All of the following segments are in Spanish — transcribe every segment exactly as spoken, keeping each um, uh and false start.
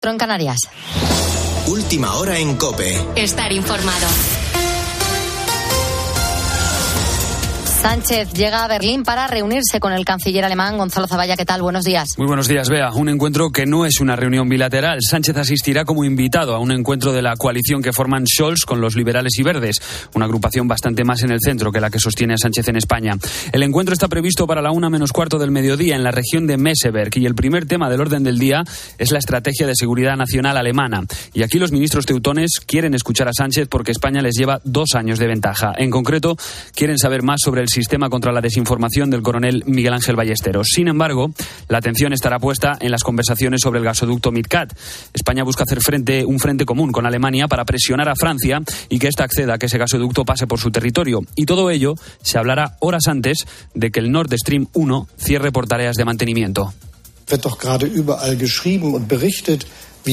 En Canarias. Última hora en COPE. Estar informado. Sánchez llega a Berlín para reunirse con el canciller alemán Gonzalo Zavalla. ¿Qué tal? Buenos días. Muy buenos días, Bea. Un encuentro que no es una reunión bilateral. Sánchez asistirá como invitado a un encuentro de la coalición que forman Scholz con los liberales y verdes, una agrupación bastante más en el centro que la que sostiene a Sánchez en España. El encuentro está previsto para la una menos cuarto del mediodía en la región de Meseberg y el primer tema del orden del día es la estrategia de seguridad nacional alemana. Y aquí los ministros teutones quieren escuchar a Sánchez porque España les lleva dos años de ventaja. En concreto, quieren saber más sobre el sistema contra la desinformación del coronel Miguel Ángel Ballesteros. Sin embargo, la atención estará puesta en las conversaciones sobre el gasoducto MidCat. España busca hacer frente un frente común con Alemania para presionar a Francia y que ésta acceda a que ese gasoducto pase por su territorio. Y todo ello se hablará horas antes de que el Nord Stream uno cierre por tareas de mantenimiento. Wird doch gerade überall geschrieben und berichtet.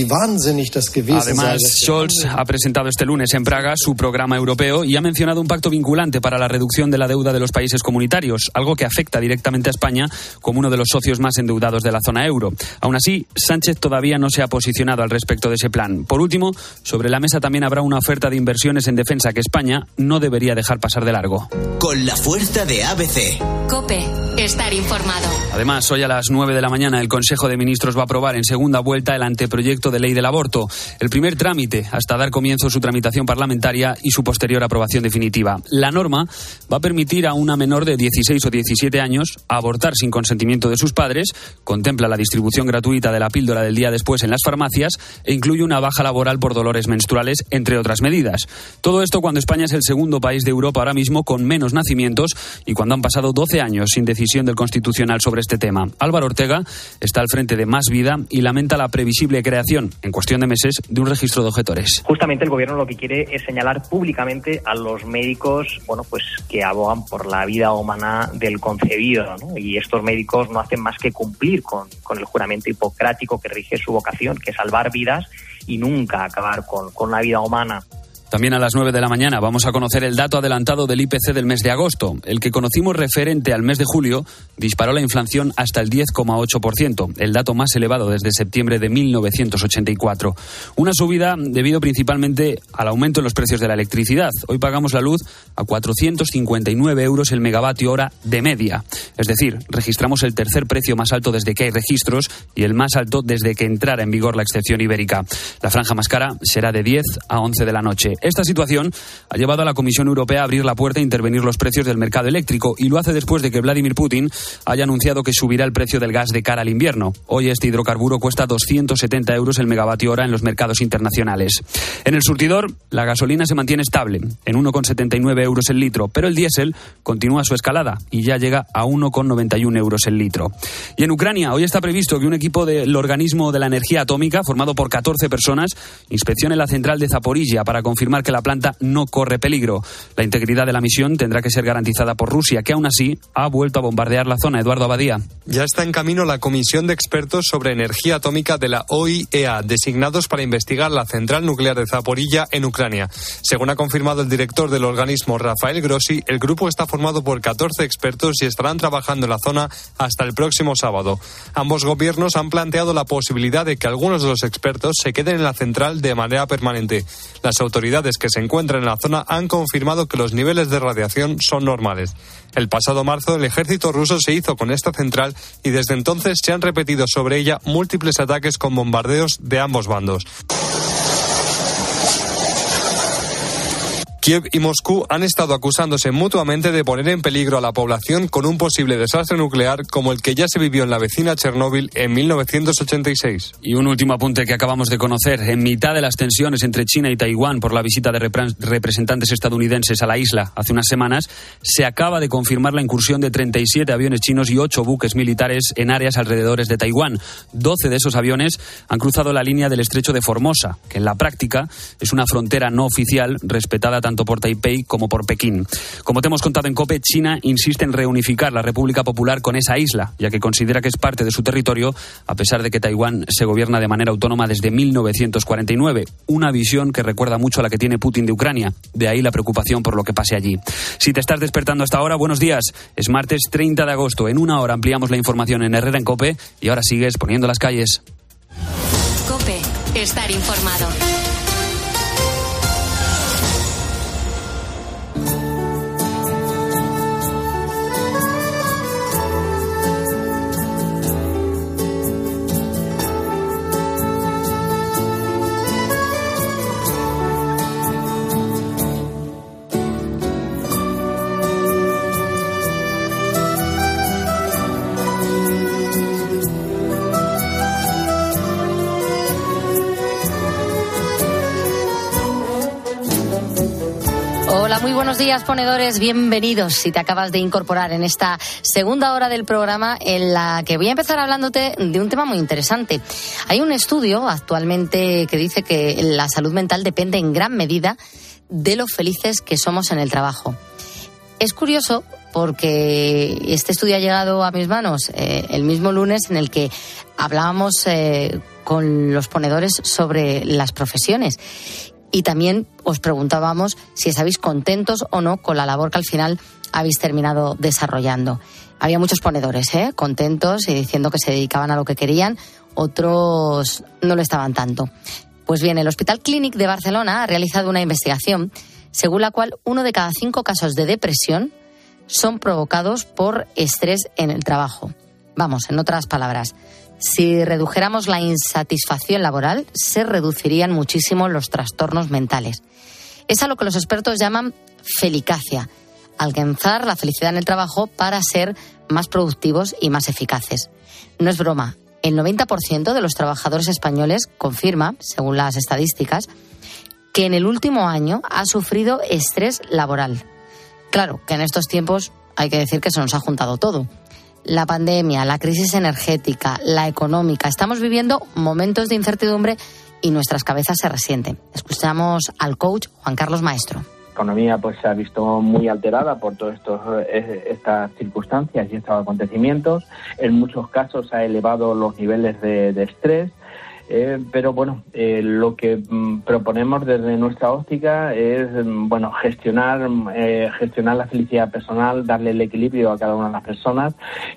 Además, Scholz ha presentado este lunes en Praga su programa europeo y ha mencionado un pacto vinculante para la reducción de la deuda de los países comunitarios, algo que afecta directamente a España como uno de los socios más endeudados de la zona euro. Aún así, Sánchez todavía no se ha posicionado al respecto de ese plan. Por último, sobre la mesa también habrá una oferta de inversiones en defensa que España no debería dejar pasar de largo. Con la fuerza de A B C. COPE. Estar informado. Además, hoy a las nueve de la mañana el Consejo de Ministros va a aprobar en segunda vuelta el anteproyecto de ley del aborto, el primer trámite hasta dar comienzo su tramitación parlamentaria y su posterior aprobación definitiva. La norma va a permitir a una menor de dieciséis o diecisiete años abortar sin consentimiento de sus padres, contempla la distribución gratuita de la píldora del día después en las farmacias e incluye una baja laboral por dolores menstruales, entre otras medidas. Todo esto cuando España es el segundo país de Europa ahora mismo con menos nacimientos y cuando han pasado doce años sin decisión del Constitucional sobre este tema. Álvaro Ortega está al frente de Más Vida y lamenta la previsible creación en cuestión de meses, de un registro de objetores. Justamente el gobierno lo que quiere es señalar públicamente a los médicos, bueno, pues que abogan por la vida humana del concebido, ¿no? Y estos médicos no hacen más que cumplir con, con el juramento hipocrático que rige su vocación, que es salvar vidas y nunca acabar con, con la vida humana. También a las nueve de la mañana vamos a conocer el dato adelantado del I P C del mes de agosto. El que conocimos referente al mes de julio disparó la inflación hasta el diez coma ocho por ciento, el dato más elevado desde septiembre de mil novecientos ochenta y cuatro. Una subida debido principalmente al aumento en los precios de la electricidad. Hoy pagamos la luz a cuatrocientos cincuenta y nueve euros el megavatio hora de media. Es decir, registramos el tercer precio más alto desde que hay registros y el más alto desde que entrara en vigor la excepción ibérica. La franja más cara será de diez a once de la noche. Esta situación ha llevado a la Comisión Europea a abrir la puerta e intervenir los precios del mercado eléctrico y lo hace después de que Vladimir Putin haya anunciado que subirá el precio del gas de cara al invierno. Hoy este hidrocarburo cuesta doscientos setenta euros el megavatio hora en los mercados internacionales. En el surtidor, la gasolina se mantiene estable, en uno coma setenta y nueve euros el litro, pero el diésel continúa su escalada y ya llega a uno coma noventa y uno euros el litro. Y en Ucrania, hoy está previsto que un equipo del organismo de la energía atómica, formado por catorce personas, inspeccione la central de Zaporizhia para confirmar que la planta no corre peligro. La integridad de la misión tendrá que ser garantizada por Rusia, que aún así ha vuelto a bombardear la zona. Eduardo Abadía. Ya está en camino la comisión de expertos sobre energía atómica de la O I E A, designados para investigar la central nuclear de Zaporizhia en Ucrania. Según ha confirmado el director del organismo, Rafael Grossi, el grupo está formado por catorce expertos y estarán trabajando en la zona hasta el próximo sábado. Ambos gobiernos han planteado la posibilidad de que algunos de los expertos se queden en la central de manera permanente. Las autoridades que se encuentran en la zona han confirmado que los niveles de radiación son normales. El pasado marzo el ejército ruso se hizo con esta central y desde entonces se han repetido sobre ella múltiples ataques con bombardeos de ambos bandos. Kiev y Moscú han estado acusándose mutuamente de poner en peligro a la población con un posible desastre nuclear como el que ya se vivió en la vecina Chernóbil en mil novecientos ochenta y seis. Y un último apunte que acabamos de conocer. En mitad de las tensiones entre China y Taiwán por la visita de repre- representantes estadounidenses a la isla hace unas semanas, se acaba de confirmar la incursión de treinta y siete aviones chinos y ocho buques militares en áreas alrededores de Taiwán. doce de esos aviones han cruzado la línea del estrecho de Formosa, que en la práctica es una frontera no oficial respetada tanto por Taipei como por Pekín. Como te hemos contado en COPE, China insiste en reunificar la República Popular con esa isla, ya que considera que es parte de su territorio, a pesar de que Taiwán se gobierna de manera autónoma desde mil novecientos cuarenta y nueve. Una visión que recuerda mucho a la que tiene Putin de Ucrania. De ahí la preocupación por lo que pase allí. Si te estás despertando hasta ahora, buenos días. Es martes treinta de agosto. En una hora ampliamos la información en Herrera en COPE y ahora sigues poniendo las calles. COPE. estar informado. Hola, muy buenos días, ponedores. Bienvenidos si te acabas de incorporar en esta segunda hora del programa en la que voy a empezar hablándote de un tema muy interesante. Hay un estudio actualmente que dice que la salud mental depende en gran medida de lo felices que somos en el trabajo. Es curioso porque este estudio ha llegado a mis manos eh, el mismo lunes en el que hablábamos eh, con los ponedores sobre las profesiones. Y también os preguntábamos si estabais contentos o no con la labor que al final habéis terminado desarrollando. Había muchos ponedores, ¿eh? contentos y diciendo que se dedicaban a lo que querían, otros no lo estaban tanto. Pues bien, el Hospital Clínic de Barcelona ha realizado una investigación según la cual uno de cada cinco casos de depresión son provocados por estrés en el trabajo. Vamos, en otras palabras, si redujéramos la insatisfacción laboral, se reducirían muchísimo los trastornos mentales. Es a lo que los expertos llaman felicacia, alcanzar la felicidad en el trabajo para ser más productivos y más eficaces. No es broma, el noventa por ciento de los trabajadores españoles confirma, según las estadísticas, que en el último año ha sufrido estrés laboral. Claro, que en estos tiempos hay que decir que se nos ha juntado todo. La pandemia, la crisis energética, la económica. Estamos viviendo momentos de incertidumbre y nuestras cabezas se resienten. Escuchamos al coach Juan Carlos Maestro. La economía pues se ha visto muy alterada por todas estas circunstancias y estos acontecimientos. En muchos casos ha elevado los niveles de, de estrés. Eh, pero bueno, eh, lo que mm, proponemos desde nuestra óptica es mm, bueno gestionar eh, gestionar la felicidad personal, darle el equilibrio a cada una de las personas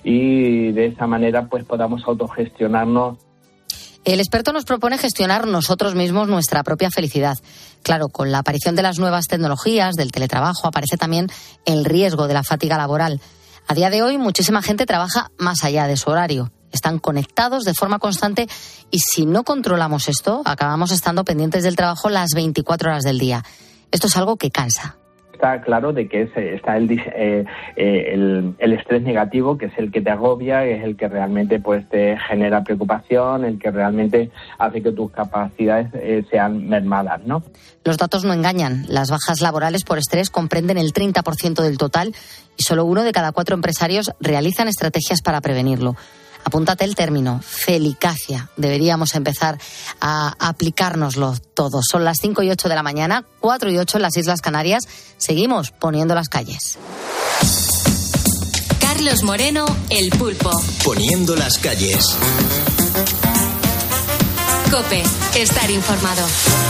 y de esa manera pues podamos autogestionarnos. El experto nos propone gestionar nosotros mismos nuestra propia felicidad. Claro, con la aparición de las nuevas tecnologías, del teletrabajo, aparece también el riesgo de la fatiga laboral. A día de hoy, muchísima gente trabaja más allá de su horario. Están conectados de forma constante y si no controlamos esto, acabamos estando pendientes del trabajo las veinticuatro horas del día. Esto es algo que cansa. Está claro de que es, está el, eh, el, el estrés negativo, que es el que te agobia, es el que realmente pues te genera preocupación, el que realmente hace que tus capacidades eh, sean mermadas, ¿no? Los datos no engañan. Las bajas laborales por estrés comprenden el treinta por ciento del total y solo uno de cada cuatro empresarios realizan estrategias para prevenirlo. Apúntate el término, felicacia. Deberíamos empezar a aplicárnoslo todos. Son las cinco y ocho de la mañana, cuatro y ocho en las Islas Canarias. Seguimos poniendo las calles. Carlos Moreno, El Pulpo. Poniendo las calles. COPE, estar informado.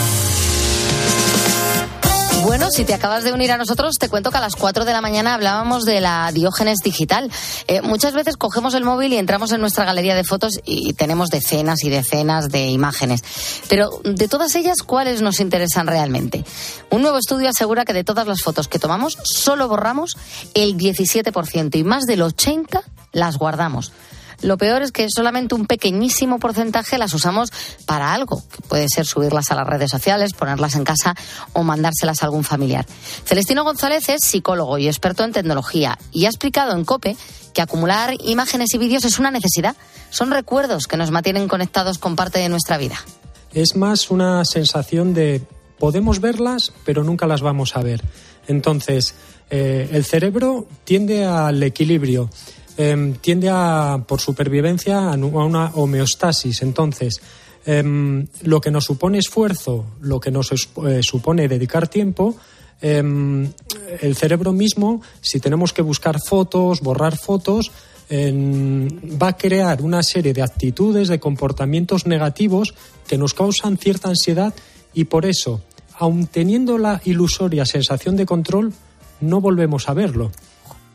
Bueno, si te acabas de unir a nosotros, te cuento que a las cuatro de la mañana hablábamos de la Diógenes digital. Eh, muchas veces cogemos el móvil y entramos en nuestra galería de fotos y tenemos decenas y decenas de imágenes. Pero de todas ellas, ¿cuáles nos interesan realmente? Un nuevo estudio asegura que de todas las fotos que tomamos, solo borramos el diecisiete por ciento y más del ochenta por ciento las guardamos. Lo peor es que solamente un pequeñísimo porcentaje las usamos para algo, que puede ser subirlas a las redes sociales, ponerlas en casa o mandárselas a algún familiar. Celestino González es psicólogo y experto en tecnología y ha explicado en COPE que acumular imágenes y vídeos es una necesidad. Son recuerdos que nos mantienen conectados con parte de nuestra vida. Es más una sensación de podemos verlas, pero nunca las vamos a ver. Entonces, eh, el cerebro tiende al equilibrio. Eh, tiende a, por supervivencia, a una homeostasis. Entonces, eh, lo que nos supone esfuerzo, lo que nos eh, supone dedicar tiempo, eh, el cerebro mismo, si tenemos que buscar fotos, borrar fotos, eh, va a crear una serie de actitudes, de comportamientos negativos que nos causan cierta ansiedad y por eso, aun teniendo la ilusoria sensación de control, no volvemos a verlo.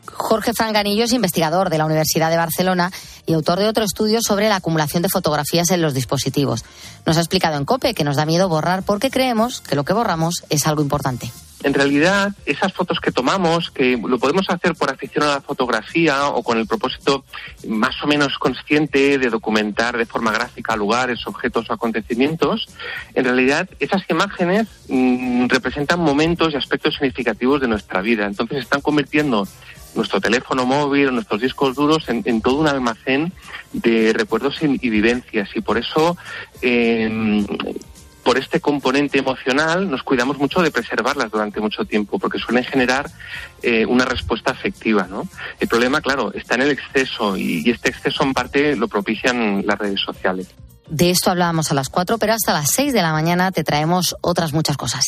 Jorge Franganillo es investigador de la Universidad de Barcelona y autor de otro estudio sobre la acumulación de fotografías en los dispositivos. Nos ha explicado en COPE que nos da miedo borrar porque creemos que lo que borramos es algo importante. En realidad, esas fotos que tomamos, que lo podemos hacer por afición a la fotografía o con el propósito más o menos consciente de documentar de forma gráfica lugares, objetos o acontecimientos, en realidad esas imágenes mmm, representan momentos y aspectos significativos de nuestra vida. Entonces están convirtiendo nuestro teléfono móvil, nuestros discos duros en, en todo un almacén de recuerdos y, y vivencias. Y por eso... Eh, por este componente emocional nos cuidamos mucho de preservarlas durante mucho tiempo, porque suelen generar eh, una respuesta afectiva, ¿no? El problema, claro, está en el exceso y, y este exceso en parte lo propician las redes sociales. De esto hablábamos a las cuatro, pero hasta las seis de la mañana te traemos otras muchas cosas.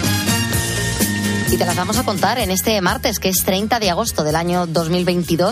Y te las vamos a contar en este martes, que es treinta de agosto del año dos mil veintidós,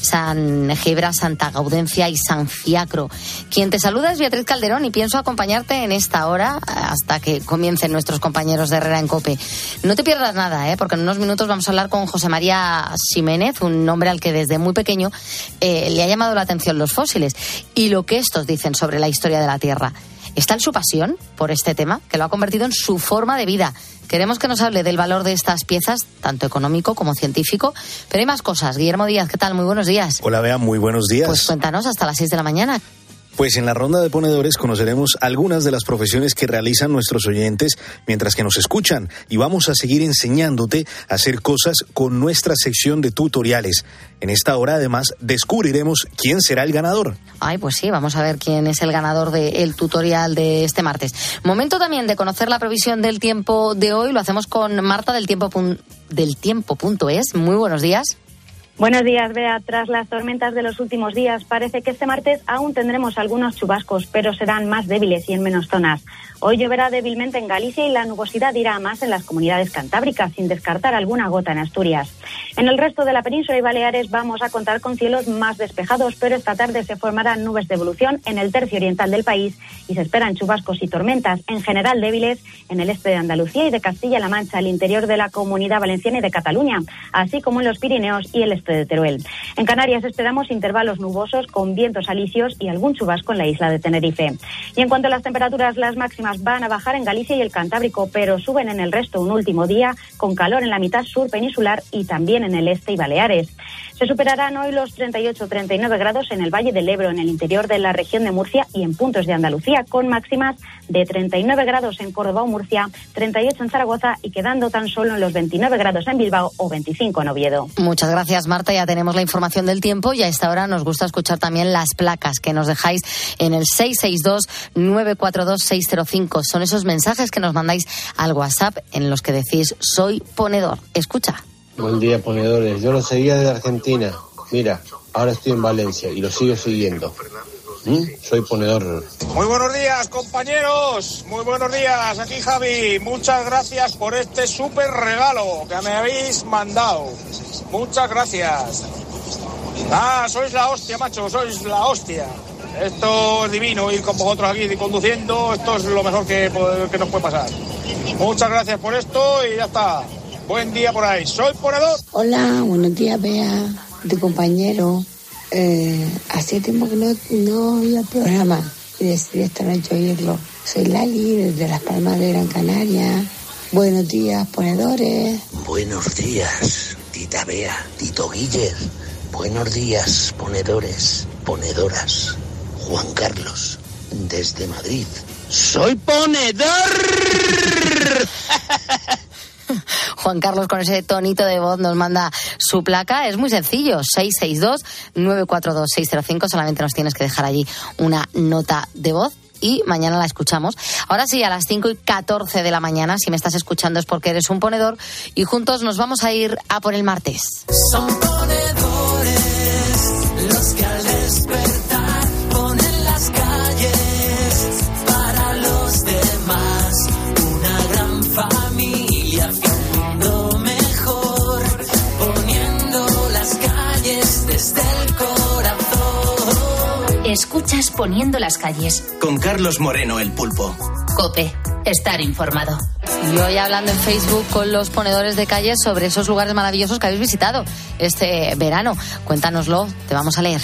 San Gebra, Santa Gaudencia y San Fiacro. Quien te saluda es Beatriz Calderón y pienso acompañarte en esta hora hasta que comiencen nuestros compañeros de Herrera en COPE. No te pierdas nada, ¿eh? Porque en unos minutos vamos a hablar con José María Ximénez, un hombre al que desde muy pequeño eh, le ha llamado la atención los fósiles y lo que estos dicen sobre la historia de la Tierra. Está en su pasión por este tema, que lo ha convertido en su forma de vida. Queremos que nos hable del valor de estas piezas, tanto económico como científico, pero hay más cosas. Guillermo Díaz, ¿qué tal? Muy buenos días. Hola, Bea, muy buenos días. Pues cuéntanos, hasta las seis de la mañana. Pues en la ronda de ponedores conoceremos algunas de las profesiones que realizan nuestros oyentes mientras que nos escuchan y vamos a seguir enseñándote a hacer cosas con nuestra sección de tutoriales. En esta hora además descubriremos quién será el ganador. Ay, pues sí, vamos a ver quién es el ganador del tutorial de este martes. Momento también de conocer la previsión del tiempo de hoy. Lo hacemos con Marta del tiempo del tiempo punto es. Muy buenos días. Buenos días, Bea. Tras las tormentas de los últimos días, parece que este martes aún tendremos algunos chubascos, pero serán más débiles y en menos zonas. Hoy lloverá débilmente en Galicia y la nubosidad irá a más en las comunidades cantábricas, sin descartar alguna gota en Asturias. En el resto de la península y Baleares vamos a contar con cielos más despejados, pero esta tarde se formarán nubes de evolución en el tercio oriental del país y se esperan chubascos y tormentas, en general débiles, en el este de Andalucía y de Castilla-La Mancha, el interior de la Comunidad Valenciana y de Cataluña, así como en los Pirineos y el este de Teruel. En Canarias esperamos intervalos nubosos con vientos alisios y algún chubasco en la isla de Tenerife. Y en cuanto a las temperaturas, las máximas van a bajar en Galicia y el Cantábrico, pero suben en el resto un último día, con calor en la mitad sur peninsular y también en el este y Baleares. Se superarán hoy los treinta y ocho a treinta y nueve grados en el Valle del Ebro, en el interior de la región de Murcia y en puntos de Andalucía, con máximas de treinta y nueve grados en Córdoba o Murcia, treinta y ocho en Zaragoza y quedando tan solo en los veintinueve grados en Bilbao o veinticinco en Oviedo. Muchas gracias, Marta. Ya tenemos la información del tiempo y a esta hora nos gusta escuchar también las placas que nos dejáis en el seis seis dos nueve cuatro dos seis cero cinco. Son esos mensajes que nos mandáis al WhatsApp en los que decís soy ponedor. Escucha. Buen día, ponedores. Yo lo seguía desde Argentina. Mira, ahora estoy en Valencia y lo sigo siguiendo. ¿Mm? Soy ponedor. Muy buenos días, compañeros. Muy buenos días. Aquí Javi. Muchas gracias por este súper regalo que me habéis mandado. Muchas gracias. Ah, sois la hostia, macho. Sois la hostia. Esto es divino, ir con vosotros aquí conduciendo. Esto es lo mejor que, que nos puede pasar. Muchas gracias por esto y ya está. Buen día por ahí. Soy ponedor. Hola, buenos días, Bea, tu compañero. Eh, hacía tiempo que no, no oía el programa y decidí esta noche oírlo. Soy Lali, desde Las Palmas de Gran Canaria. Buenos días, ponedores. Buenos días, tita Bea, tito Guiller. Buenos días, ponedores, ponedoras. Juan Carlos, desde Madrid. ¡Soy ponedor! Juan Carlos con ese tonito de voz nos manda su placa. Es muy sencillo, seis seis dos nueve cuatro dos seis cero cinco. Solamente nos tienes que dejar allí una nota de voz y mañana la escuchamos. Ahora sí, a las cinco y catorce de la mañana, si me estás escuchando es porque eres un ponedor y juntos nos vamos a ir a por el martes. Son ponedores los que al despertar ponen las calles para los demás. Una gran familia haciendo mejor, poniendo las calles desde el corazón. Escuchas Poniendo las calles con Carlos Moreno, el Pulpo. COPE, estar informado. Y hoy hablando en Facebook con los ponedores de calle sobre esos lugares maravillosos que habéis visitado este verano. Cuéntanoslo, te vamos a leer.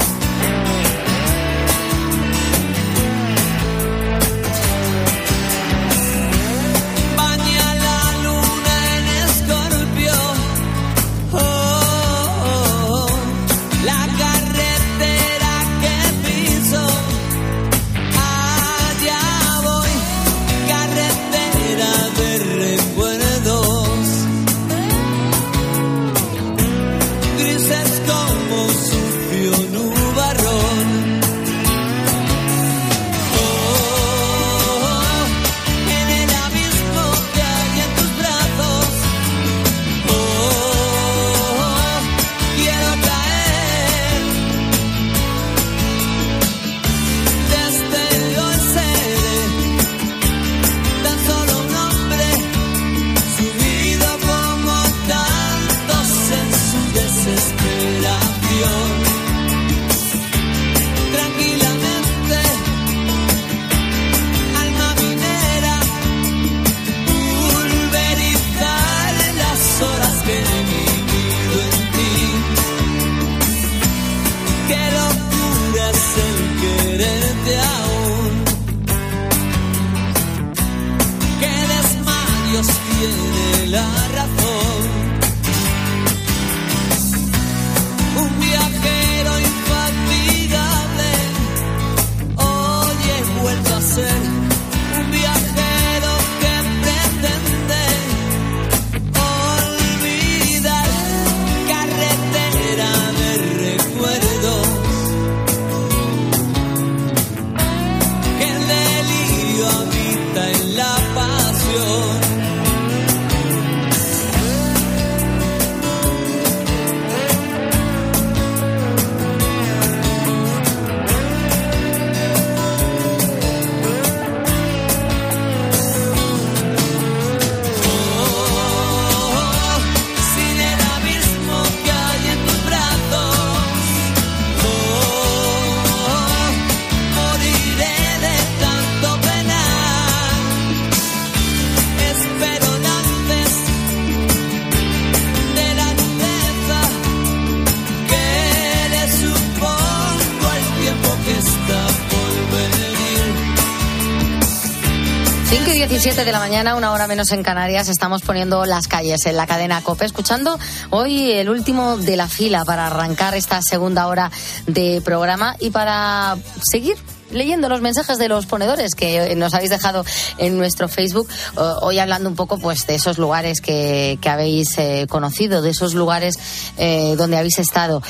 cinco y diecisiete de la mañana, una hora menos en Canarias, estamos poniendo las calles en la cadena COPE, escuchando hoy el último de la fila para arrancar esta segunda hora de programa y para seguir leyendo los mensajes de los ponedores que nos habéis dejado en nuestro Facebook, hoy hablando un poco pues de esos lugares que, que habéis eh, conocido, de esos lugares eh, donde habéis estado.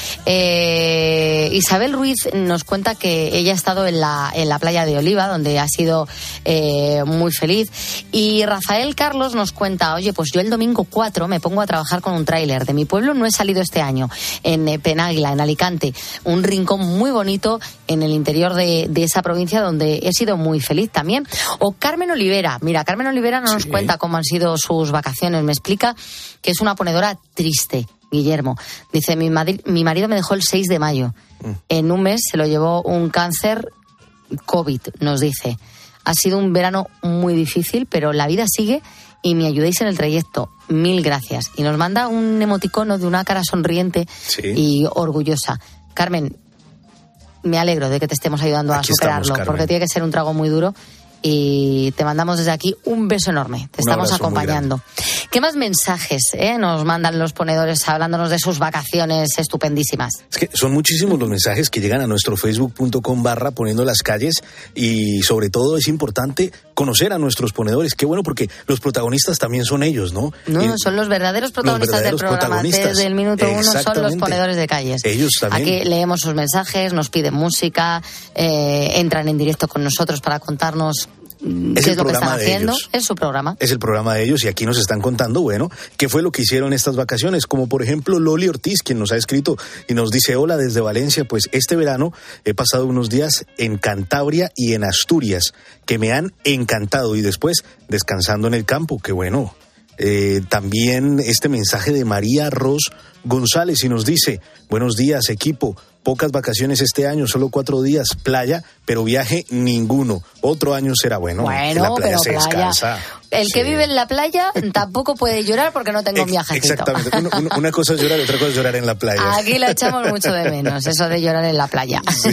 Eh, Isabel Ruiz nos cuenta que ella ha estado en la, en la playa de Oliva, donde ha sido eh, muy feliz, y Rafael Carlos nos cuenta, oye, pues yo el domingo cuatro me pongo a trabajar con un tráiler. De mi pueblo no he salido este año, en eh, Penàguila, en Alicante, un rincón muy bonito en el interior de, de esa provincia donde he sido muy feliz también. O Carmen Olivera, mira, Carmen Olivera no nos sí. cuenta cómo han sido sus vacaciones, me explica que es una ponedora triste, Guillermo. Dice, mi, madri- mi marido me dejó el seis de mayo, mm. en un mes se lo llevó un cáncer COVID, nos dice. Ha sido un verano muy difícil, pero la vida sigue y me ayudéis en el trayecto. Mil gracias. Y nos manda un emoticono de una cara sonriente sí. y orgullosa. Carmen, me alegro de que te estemos ayudando aquí a superarlo, estamos, porque tiene que ser un trago muy duro. Y te mandamos desde aquí un beso enorme. Te un estamos acompañando. ¿Qué más mensajes eh, nos mandan los ponedores hablándonos de sus vacaciones estupendísimas? Es que son muchísimos los mensajes que llegan a nuestro facebook punto com barra poniendo las calles, y sobre todo es importante conocer a nuestros ponedores. Qué bueno, porque los protagonistas también son ellos, ¿no? No, y son los verdaderos protagonistas los verdaderos del programa. Protagonistas. Desde el minuto uno son los ponedores de calles. Ellos también. Aquí leemos sus mensajes, nos piden música, eh, entran en directo con nosotros para contarnos Es ¿qué el es lo que están haciendo? Ellos. Es su programa. Es el programa de ellos, y aquí nos están contando, bueno, qué fue lo que hicieron estas vacaciones, como por ejemplo Loli Ortiz, quien nos ha escrito y nos dice, hola desde Valencia, pues este verano he pasado unos días en Cantabria y en Asturias, que me han encantado, y después descansando en el campo, qué bueno. Eh, también este mensaje de María Ros González, y nos dice, buenos días equipo, pocas vacaciones este año, solo cuatro días, playa, pero viaje ninguno. Otro año será bueno. Bueno, la playa pero se playa, descansa. El que sí. vive en la playa tampoco puede llorar porque no tengo un viajecito. Exactamente. Una, una, una cosa es llorar y otra cosa es llorar en la playa. Aquí lo echamos mucho de menos, eso de llorar en la playa. Sí.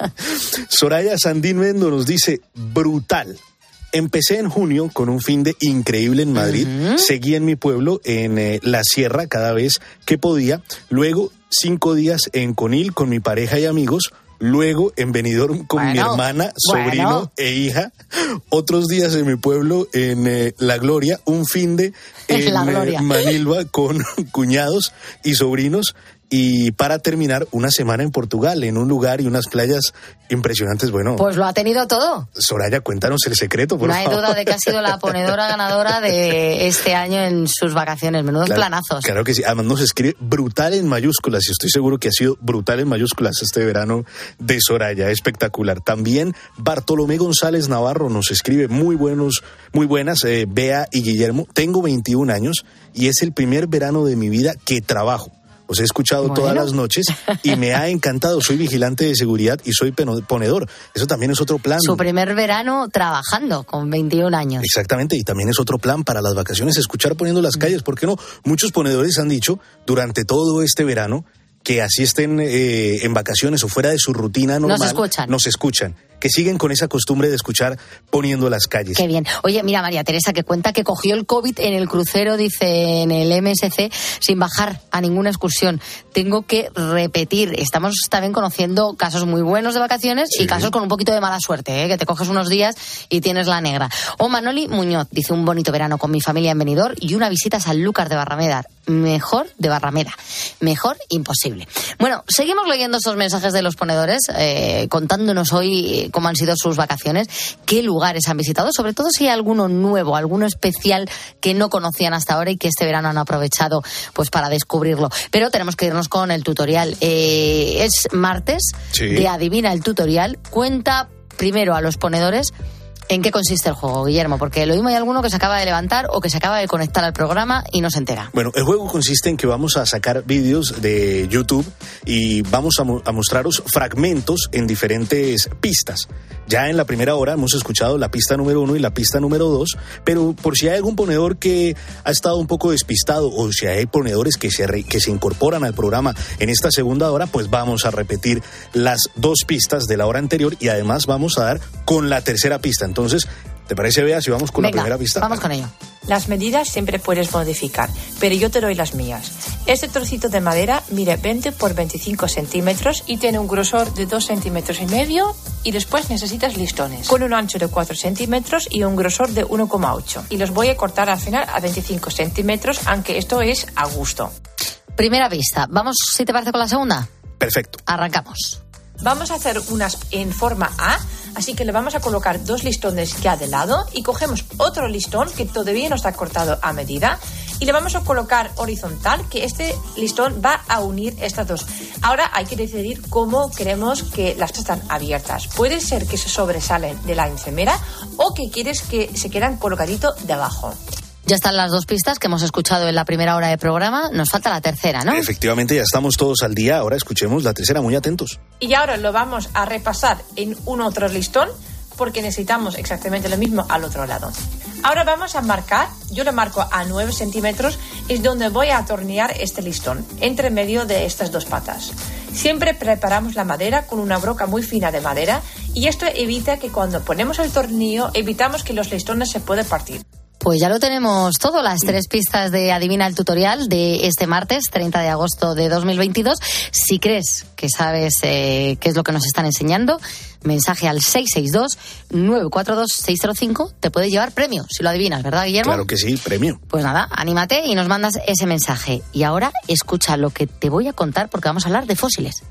Soraya Sandín Mendo nos dice, brutal. Empecé en junio con un fin de increíble en Madrid. Uh-huh. Seguí en mi pueblo, en eh, la sierra, cada vez que podía. Luego, cinco días en Conil con mi pareja y amigos. Luego, en Benidorm con bueno, mi hermana, sobrino bueno. e hija. Otros días en mi pueblo, en eh, La Gloria. Un fin de en eh, Manilva con cuñados y sobrinos. Y para terminar, una semana en Portugal, en un lugar y unas playas impresionantes. Bueno, pues lo ha tenido todo. Soraya, cuéntanos el secreto, por favor. No hay duda de que ha sido la ponedora ganadora de este año en sus vacaciones. Menudos claro, planazos. Claro que sí. Además nos escribe brutal en mayúsculas y estoy seguro que ha sido brutal en mayúsculas este verano de Soraya. Espectacular. También Bartolomé González Navarro nos escribe muy buenos, muy buenas. Eh, Bea y Guillermo. Tengo veintiún años y es el primer verano de mi vida que trabajo. Os he escuchado bueno. todas las noches y me ha encantado. Soy vigilante de seguridad y soy ponedor. Eso también es otro plan. Su primer verano trabajando con veintiún años. Exactamente, y también es otro plan para las vacaciones, escuchar poniendo las calles. ¿Por qué no? Muchos ponedores han dicho durante todo este verano que así estén eh, en vacaciones o fuera de su rutina normal. Nos escuchan. Nos escuchan. Que siguen con esa costumbre de escuchar poniendo las calles. Qué bien. Oye, mira, María Teresa, que cuenta que cogió el COVID en el crucero, dice, en el M S C, sin bajar a ninguna excursión. Tengo que repetir. Estamos también conociendo casos muy buenos de vacaciones sí. y casos con un poquito de mala suerte, ¿eh? Que te coges unos días y tienes la negra. O Manoli Muñoz, dice, un bonito verano con mi familia en Benidorm y una visita a Sanlúcar de Barrameda. Mejor de Barrameda. Mejor imposible. Bueno, seguimos leyendo estos mensajes de los ponedores, eh, contándonos hoy cómo han sido sus vacaciones, qué lugares han visitado, sobre todo si hay alguno nuevo, alguno especial que no conocían hasta ahora y que este verano han aprovechado pues para descubrirlo. Pero tenemos que irnos con el tutorial. Eh, es martes sí. de Adivina el Tutorial. Cuenta primero a los ponedores ¿en qué consiste el juego, Guillermo? Porque lo mismo hay alguno que se acaba de levantar o que se acaba de conectar al programa y no se entera. Bueno, el juego consiste en que vamos a sacar vídeos de YouTube y vamos a, mo- a mostraros fragmentos en diferentes pistas. Ya en la primera hora hemos escuchado la pista número uno y la pista número dos, pero por si hay algún ponedor que ha estado un poco despistado o si hay ponedores que se, re- que se incorporan al programa en esta segunda hora, pues vamos a repetir las dos pistas de la hora anterior y además vamos a dar con la tercera pista. Entonces, Entonces, ¿te parece, Bea, si vamos con Venga, la primera pista? Vamos con ello. Las medidas siempre puedes modificar, pero yo te doy las mías. Este trocito de madera mide veinte por veinticinco centímetros y tiene un grosor de dos centímetros y medio y después necesitas listones con un ancho de cuatro centímetros y un grosor de uno coma ocho. Y los voy a cortar al final a veinticinco centímetros, aunque esto es a gusto. Primera pista. Vamos, si te parece, con la segunda. Perfecto. Arrancamos. Vamos a hacer unas en forma A, así que le vamos a colocar dos listones ya de lado y cogemos otro listón que todavía no está cortado a medida y le vamos a colocar horizontal, que este listón va a unir estas dos. Ahora hay que decidir cómo queremos que las están abiertas. Puede ser que se sobresalen de la encimera o que quieres que se quedan colocadito debajo. Ya están las dos pistas que hemos escuchado en la primera hora de programa. Nos falta la tercera, ¿no? Efectivamente, ya estamos todos al día. Ahora escuchemos la tercera, muy atentos. Y ahora lo vamos a repasar en un otro listón porque necesitamos exactamente lo mismo al otro lado. Ahora vamos a marcar, yo lo marco a nueve centímetros, es donde voy a atornillar este listón, entre medio de estas dos patas. Siempre preparamos la madera con una broca muy fina de madera y esto evita que cuando ponemos el tornillo evitamos que los listones se puedan partir. Pues ya lo tenemos todo, las tres pistas de Adivina el Tutorial de este martes, treinta de agosto de dos mil veintidós. Si crees que sabes eh, qué es lo que nos están enseñando, mensaje al seis seis dos, nueve cuatro dos, seis cero cinco, te puede llevar premio, si lo adivinas, ¿verdad, Guillermo? Claro que sí, premio. Pues nada, anímate y nos mandas ese mensaje. Y ahora escucha lo que te voy a contar porque vamos a hablar de fósiles.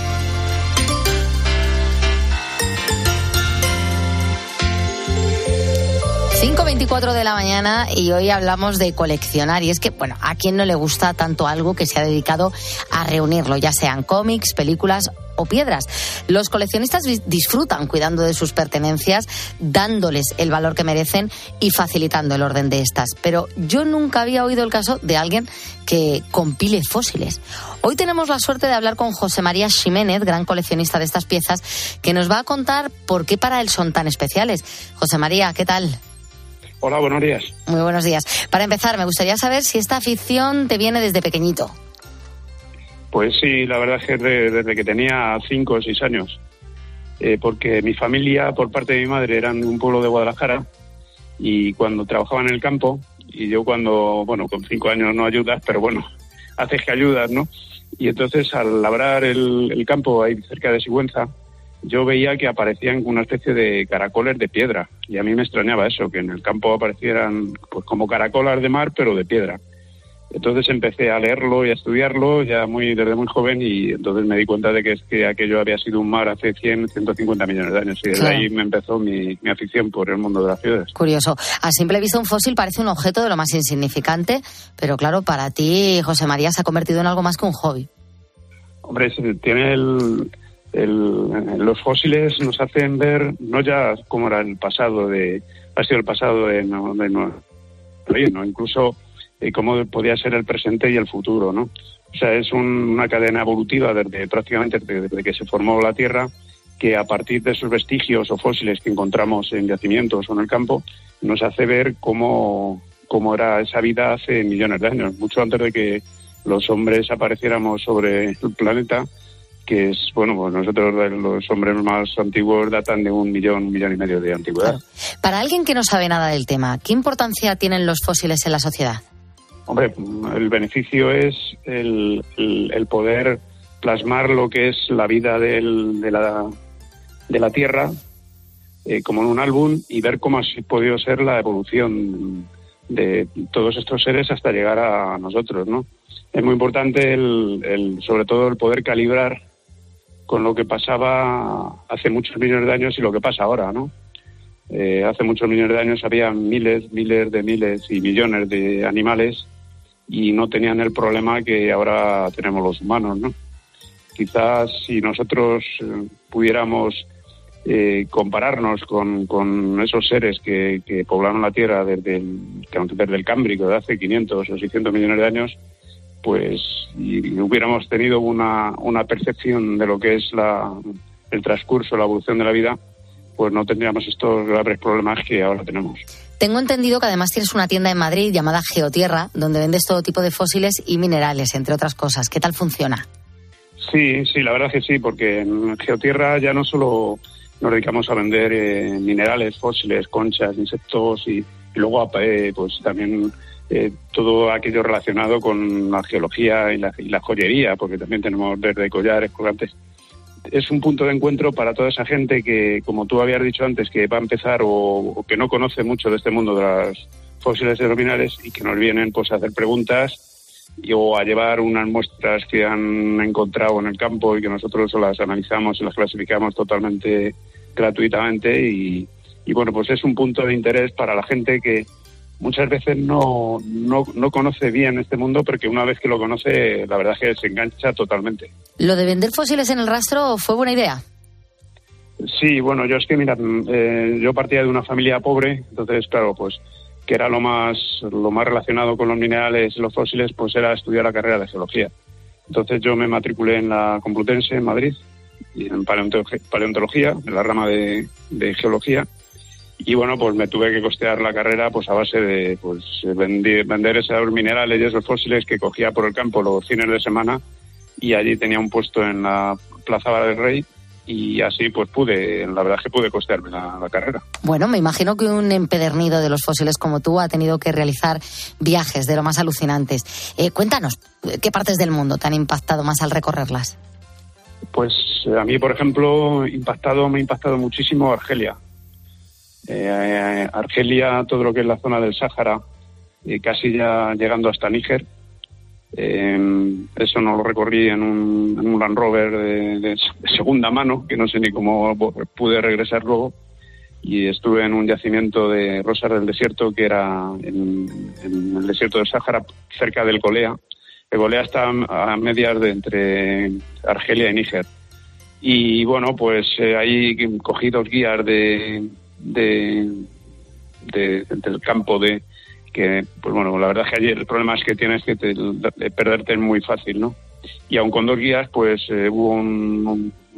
cinco veinticuatro de la mañana y hoy hablamos de coleccionar. Y es que, bueno, ¿a quién no le gusta tanto algo que se ha dedicado a reunirlo? Ya sean cómics, películas o piedras. Los coleccionistas disfrutan cuidando de sus pertenencias, dándoles el valor que merecen y facilitando el orden de estas. Pero yo nunca había oído el caso de alguien que compile fósiles. Hoy tenemos la suerte de hablar con José María Ximénez, gran coleccionista de estas piezas, que nos va a contar por qué para él son tan especiales. José María, ¿qué tal? Hola, buenos días. Muy buenos días. Para empezar, me gustaría saber si esta afición te viene desde pequeñito. Pues sí, la verdad es que desde, desde que tenía cinco o seis años. Eh, porque mi familia, por parte de mi madre, eran de un pueblo de Guadalajara y cuando trabajaba en el campo, y yo cuando, bueno, con cinco años no ayudas, pero bueno, haces que ayudas, ¿no? Y entonces al labrar el, el campo ahí cerca de Sigüenza, yo veía que aparecían una especie de caracoles de piedra. Y a mí me extrañaba eso, que en el campo aparecieran pues como caracolas de mar, pero de piedra. Entonces empecé a leerlo y a estudiarlo ya muy desde muy joven y entonces me di cuenta de que es que aquello había sido un mar hace cien, ciento cincuenta millones de años. Y desde claro. ahí me empezó mi, mi afición por el mundo de las ciudades. Curioso. A simple vista un fósil parece un objeto de lo más insignificante, pero claro, para ti, José María, se ha convertido en algo más que un hobby. Hombre, tiene el... El, los fósiles nos hacen ver no ya cómo era el pasado de ha sido el pasado de no, de no, no incluso eh, cómo podía ser el presente y el futuro, ¿no? O sea, es un, una cadena evolutiva desde prácticamente desde, desde que se formó la Tierra, que a partir de esos vestigios o fósiles que encontramos en yacimientos o en el campo nos hace ver cómo cómo era esa vida hace millones de años, mucho antes de que los hombres apareciéramos sobre el planeta, que es, bueno, pues nosotros los hombres más antiguos datan de un millón, un millón y medio de antigüedad. Claro. Para alguien que no sabe nada del tema, ¿qué importancia tienen los fósiles en la sociedad? Hombre, el beneficio es el, el, el poder plasmar lo que es la vida del, de, la, de la Tierra eh, como en un álbum y ver cómo ha podido ser la evolución de todos estos seres hasta llegar a nosotros, ¿no? Es muy importante, el, el, sobre todo, el poder calibrar con lo que pasaba hace muchos millones de años y lo que pasa ahora, ¿no? Eh, hace muchos millones de años había miles, miles de miles y millones de animales y no tenían el problema que ahora tenemos los humanos, ¿no? Quizás si nosotros eh, pudiéramos eh, compararnos con, con esos seres que, que poblaron la Tierra desde el, desde el Cámbrico, de hace quinientos o seiscientos millones de años, pues y hubiéramos tenido una, una percepción de lo que es la, el transcurso, la evolución de la vida, pues no tendríamos estos graves problemas que ahora tenemos. Tengo entendido que además tienes una tienda en Madrid llamada Geotierra, donde vendes todo tipo de fósiles y minerales, entre otras cosas. ¿Qué tal funciona? Sí, sí, la verdad es que sí, porque en Geotierra ya no solo nos dedicamos a vender eh, minerales, fósiles, conchas, insectos y, y luego eh, pues también... Eh, todo aquello relacionado con la geología y la, y la joyería, porque también tenemos desde collares, colgantes. Es un punto de encuentro para toda esa gente que, como tú habías dicho antes, que va a empezar o, o que no conoce mucho de este mundo de las fósiles y los minerales y que nos vienen pues a hacer preguntas y, o a llevar unas muestras que han encontrado en el campo y que nosotros las analizamos y las clasificamos totalmente gratuitamente y, y bueno, pues es un punto de interés para la gente que muchas veces no, no, no conoce bien este mundo, porque una vez que lo conoce, la verdad es que se engancha totalmente. ¿Lo de vender fósiles en el rastro fue buena idea? Sí, bueno, yo es que, mira, eh, yo partía de una familia pobre, entonces, claro, pues, que era lo más, lo más relacionado con los minerales y los fósiles, pues era estudiar la carrera de geología. Entonces yo me matriculé en la Complutense, en Madrid, y en paleontología, en la rama de, de geología. Y bueno, pues me tuve que costear la carrera pues a base de pues vender, vender esos minerales y esos fósiles que cogía por el campo los fines de semana y allí tenía un puesto en la Plaza del Rey y así pues pude, la verdad es que pude costearme la, la carrera. Bueno, me imagino que un empedernido de los fósiles como tú ha tenido que realizar viajes de lo más alucinantes. Eh, cuéntanos, ¿qué partes del mundo te han impactado más al recorrerlas? Pues a mí, por ejemplo, impactado me ha impactado muchísimo Argelia. Eh, Argelia, todo lo que es la zona del Sáhara, eh, casi ya llegando hasta Níger. Eh, eso no lo recorrí en un, en un Land Rover de, de, de segunda mano, que no sé ni cómo pude regresar luego. Y estuve en un yacimiento de rosas del desierto que era en, en el desierto del Sáhara, cerca del Golea. El Golea está a medias de entre Argelia y Níger. Y bueno, pues eh, ahí cogí dos guías de De, de, del campo de que pues bueno, la verdad es que allí el problema es que tienes que te, de perderte es muy fácil, ¿no? Y aun con dos guías pues eh, hubo un, un,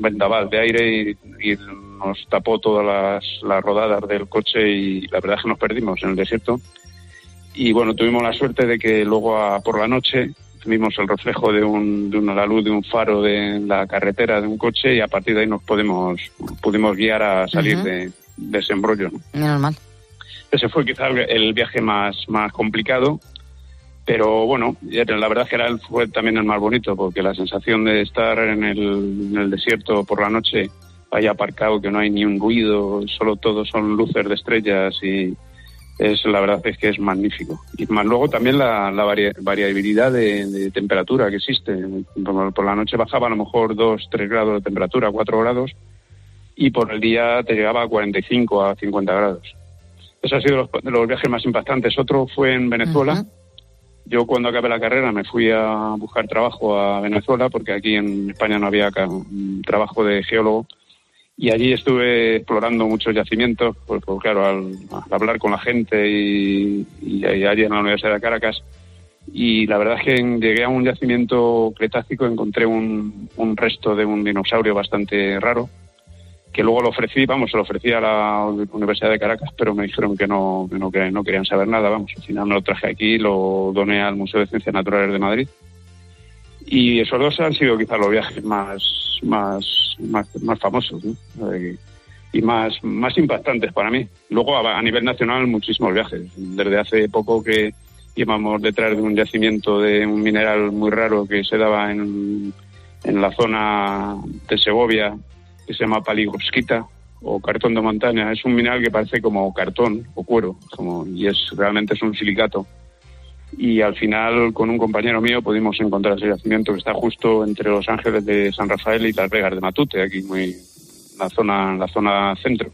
vendaval de aire y, y nos tapó todas las, las rodadas del coche y la verdad es que nos perdimos en el desierto. Y bueno, tuvimos la suerte de que luego a, por la noche vimos el reflejo de, un, de una, la luz de un faro de la carretera de un coche y a partir de ahí nos podemos, pudimos guiar a salir uh-huh. de, de ese embrollo, ¿no? Normal. Ese fue quizá el viaje más, más complicado, pero bueno, la verdad es que era, fue también el más bonito, porque la sensación de estar en el, en el desierto por la noche, ahí aparcado, que no hay ni un ruido, solo todo son luces de estrellas y es la verdad es que es magnífico. Y más luego también la, la varia, variabilidad de, de temperatura que existe. Por, por la noche bajaba a lo mejor dos, tres grados de temperatura, cuatro grados, y por el día te llegaba a cuarenta y cinco, a cincuenta grados. Eso ha sido los, de los viajes más impactantes. Otro fue en Venezuela. Uh-huh. Yo cuando acabé la carrera me fui a buscar trabajo a Venezuela porque aquí en España no había trabajo de geólogo y allí estuve explorando muchos yacimientos, pues, pues claro, al, al hablar con la gente y, y allí en la Universidad de Caracas, y la verdad es que llegué a un yacimiento cretácico, encontré un, un resto de un dinosaurio bastante raro, que luego lo ofrecí, vamos, se lo ofrecí a la Universidad de Caracas, pero me dijeron que no, que no, que no querían saber nada, vamos, al final me lo traje aquí y lo doné al Museo de Ciencias Naturales de Madrid. Y esos dos han sido quizás los viajes más más más, más famosos, ¿no? Y más, más impactantes para mí. Luego, a, a nivel nacional, muchísimos viajes. Desde hace poco que íbamos detrás de un yacimiento de un mineral muy raro que se daba en, en la zona de Segovia, que se llama paligosquita o cartón de montaña. Es un mineral que parece como cartón o cuero, como, y es realmente es un silicato. Y al final, con un compañero mío, pudimos encontrar ese yacimiento que está justo entre Los Ángeles de San Rafael y Las Vegas de Matute, aquí muy en la zona, en la zona centro.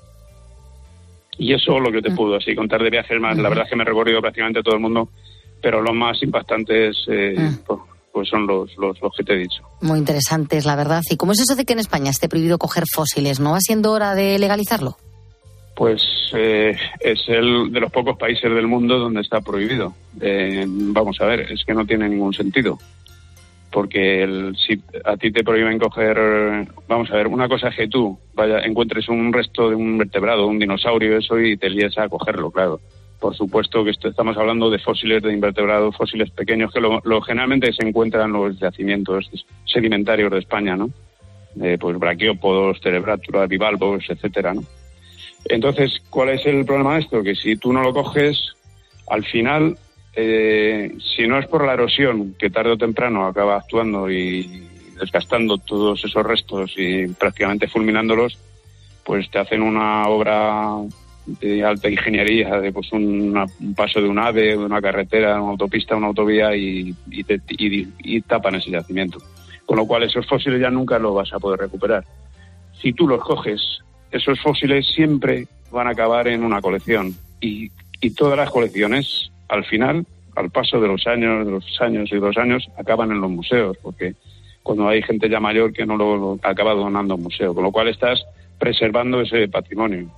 Y eso es lo que te puedo así contar de viajes más. La verdad es que me he recorrido prácticamente todo el mundo, pero los más impactantes eh, pues, pues son los, los, los que te he dicho. Muy interesantes, la verdad. ¿Y cómo es eso de que en España esté prohibido coger fósiles? ¿No va siendo hora de legalizarlo? Pues eh, es el de los pocos países del mundo donde está prohibido. Eh, vamos a ver, es que no tiene ningún sentido. Porque el, si a ti te prohíben coger... Vamos a ver, una cosa es que tú vaya encuentres un resto de un vertebrado, un dinosaurio, eso, y te líes a cogerlo, claro. Por supuesto que esto, estamos hablando de fósiles de invertebrados, fósiles pequeños, que lo, lo generalmente se encuentran en los yacimientos sedimentarios de España, ¿no? Eh, pues braquiópodos, cerebrátulas, bivalvos, etcétera, ¿no? Entonces, ¿cuál es el problema de esto? Que si tú no lo coges, al final, eh, si no es por la erosión, que tarde o temprano acaba actuando y desgastando todos esos restos y prácticamente fulminándolos, pues te hacen una obra de alta ingeniería, de pues una, un paso de un ave, de una carretera, una autopista, una autovía y, y, te, y, y tapan ese yacimiento. Con lo cual esos fósiles ya nunca los vas a poder recuperar. Si tú los coges, esos fósiles siempre van a acabar en una colección y, y todas las colecciones, al final, al paso de los años, de los años y dos años, acaban en los museos, porque cuando hay gente ya mayor que no lo, lo acaba donando a un museo, con lo cual estás preservando ese patrimonio.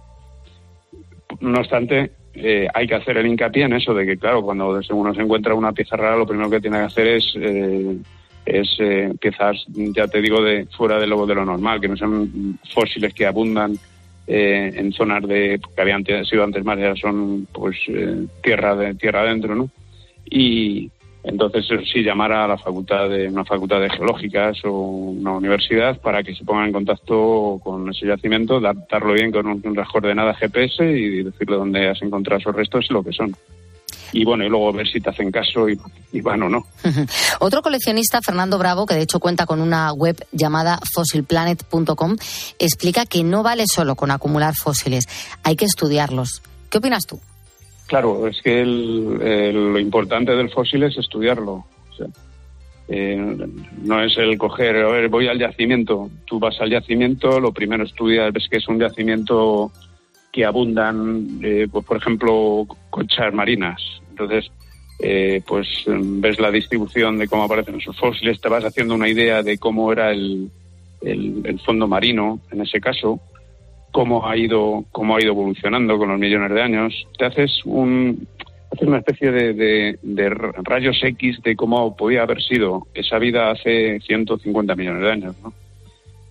No obstante, eh, hay que hacer el hincapié en eso de que, claro, cuando uno se encuentra una pieza rara, lo primero que tiene que hacer es... Eh, es eh, piezas, ya te digo, de fuera de lo, de lo normal, que no son fósiles que abundan eh, en zonas de que habían sido antes más, ya son pues eh, tierra de tierra adentro, ¿no? Y entonces sí, llamar a la facultad de una facultad de geológicas o una universidad para que se pongan en contacto con ese yacimiento, darlo bien con un, unas coordenadas G P S y decirle dónde has encontrado esos restos y lo que son. Y bueno, y luego ver si te hacen caso y, y van o no. Otro coleccionista, Fernando Bravo, que de hecho cuenta con una web llamada fossil planet punto com, explica que no vale solo con acumular fósiles, hay que estudiarlos. ¿Qué opinas tú? Claro, es que el, el, lo importante del fósil es estudiarlo. O sea, eh, no es el coger, a ver, voy al yacimiento. Tú vas al yacimiento, lo primero estudias, ves que es un yacimiento que abundan, eh, pues por ejemplo, conchas marinas. Entonces, eh, pues ves la distribución de cómo aparecen esos fósiles, te vas haciendo una idea de cómo era el, el, el fondo marino, en ese caso, cómo ha ido cómo ha ido evolucionando con los millones de años. Te haces un haces una especie de, de, de rayos X de cómo podía haber sido esa vida hace ciento cincuenta millones de años, ¿no?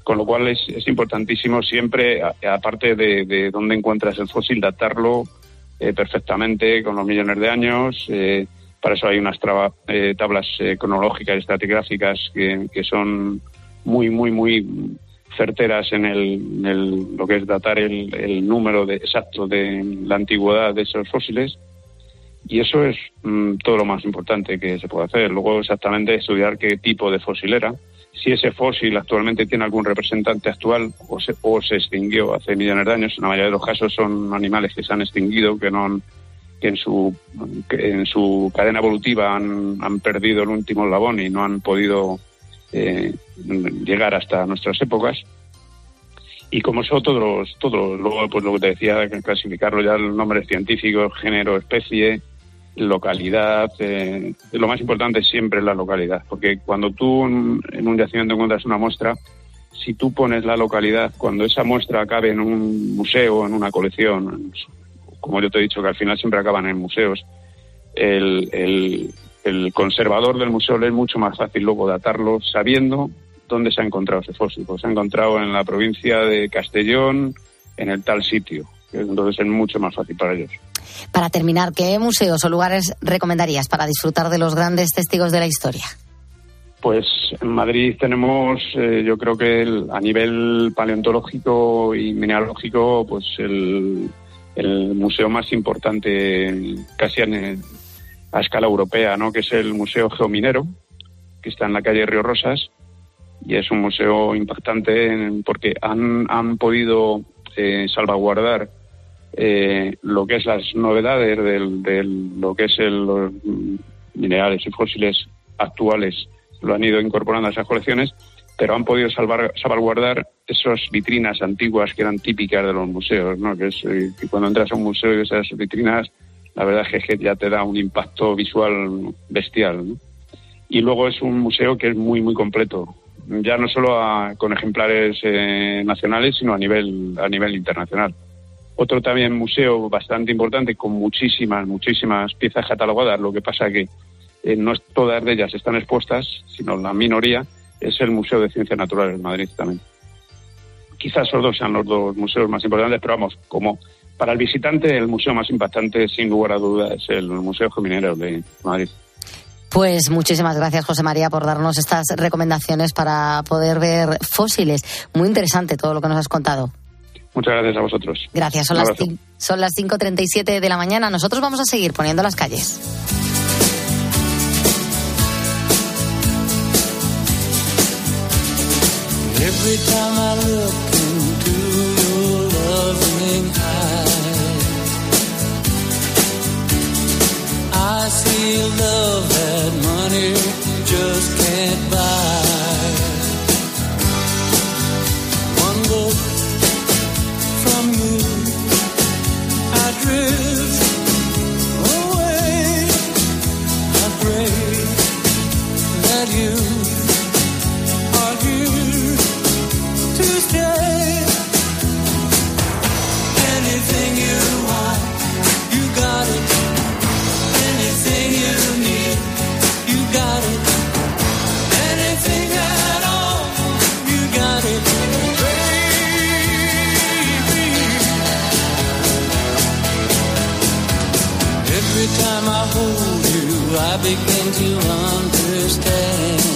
Con lo cual es, es importantísimo siempre, a, aparte de, de dónde encuentras el fósil, datarlo eh, perfectamente con los millones de años. Eh, para eso hay unas traba, eh, tablas eh, cronológicas y estratigráficas que, que son muy, muy, muy certeras en, el, en el, lo que es datar el, el número de, exacto de la antigüedad de esos fósiles. Y eso es mmm, todo lo más importante que se puede hacer. Luego exactamente estudiar qué tipo de fósil era, si ese fósil actualmente tiene algún representante actual o se, o se extinguió hace millones de años. En la mayoría de los casos son animales que se han extinguido, que no han, que en su que en su cadena evolutiva han, han perdido el último eslabón y no han podido eh, llegar hasta nuestras épocas. Y como son todos los, todos, luego pues lo que te decía, clasificarlo ya el nombre científico, género, especie, localidad. Eh, lo más importante siempre es la localidad, porque cuando tú en, en un yacimiento encuentras una muestra, si tú pones la localidad, cuando esa muestra acabe en un museo, en una colección, como yo te he dicho que al final siempre acaban en museos, el, el, el conservador del museo le es mucho más fácil luego datarlo sabiendo dónde se ha encontrado ese fósil. Pues se ha encontrado en la provincia de Castellón, en el tal sitio. Entonces es mucho más fácil para ellos. Para terminar, ¿qué museos o lugares recomendarías para disfrutar de los grandes testigos de la historia? Pues en Madrid tenemos, eh, yo creo que el, a nivel paleontológico y mineralógico, pues el, el museo más importante casi en, a escala europea, ¿no? Que es el Museo Geominero, que está en la calle Río Rosas. Y es un museo impactante porque han, han podido eh, salvaguardar eh, lo que es las novedades del, del lo que es el, los minerales y fósiles actuales. Lo han ido incorporando a esas colecciones, pero han podido salvar, salvaguardar esas vitrinas antiguas que eran típicas de los museos, ¿no? Que es eh, que cuando entras a un museo y esas vitrinas, la verdad es que ya te da un impacto visual bestial, ¿no? Y luego es un museo que es muy, muy completo. Ya no solo a, con ejemplares eh, nacionales, sino a nivel a nivel internacional. Otro también museo bastante importante con muchísimas, muchísimas piezas catalogadas, lo que pasa que eh, no es, todas de ellas están expuestas, sino la minoría, es el Museo de Ciencias Naturales de Madrid también. Quizás esos dos sean los dos museos más importantes, pero vamos, como para el visitante el museo más impactante, sin lugar a dudas, es el Museo Geominero de Madrid. Pues muchísimas gracias, José María, por darnos estas recomendaciones para poder ver fósiles. Muy interesante todo lo que nos has contado. Muchas gracias a vosotros. Gracias. Son las, son las cinco treinta y siete de la mañana. Nosotros vamos a seguir poniendo las calles. Every time I look into your loving eyes, I see love that money just can't buy. One look from you, I drift away. I pray that you are here to stay. Anything you want, you got it. Anything you need, you got it. Anything at all, you got it, baby. Every time I hold you, I begin to understand.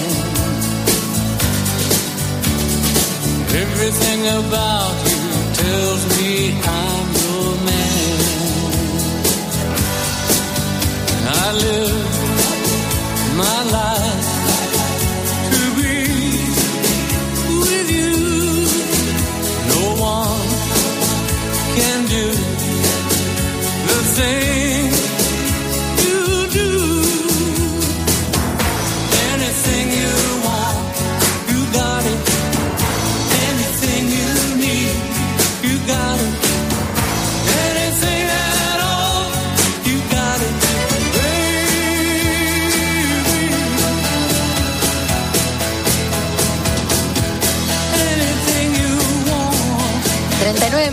Everything about you tells me I'm your man. I live my life to be with you. No one can do the thing you do. Anything you want, you got it. Anything you need, you got it.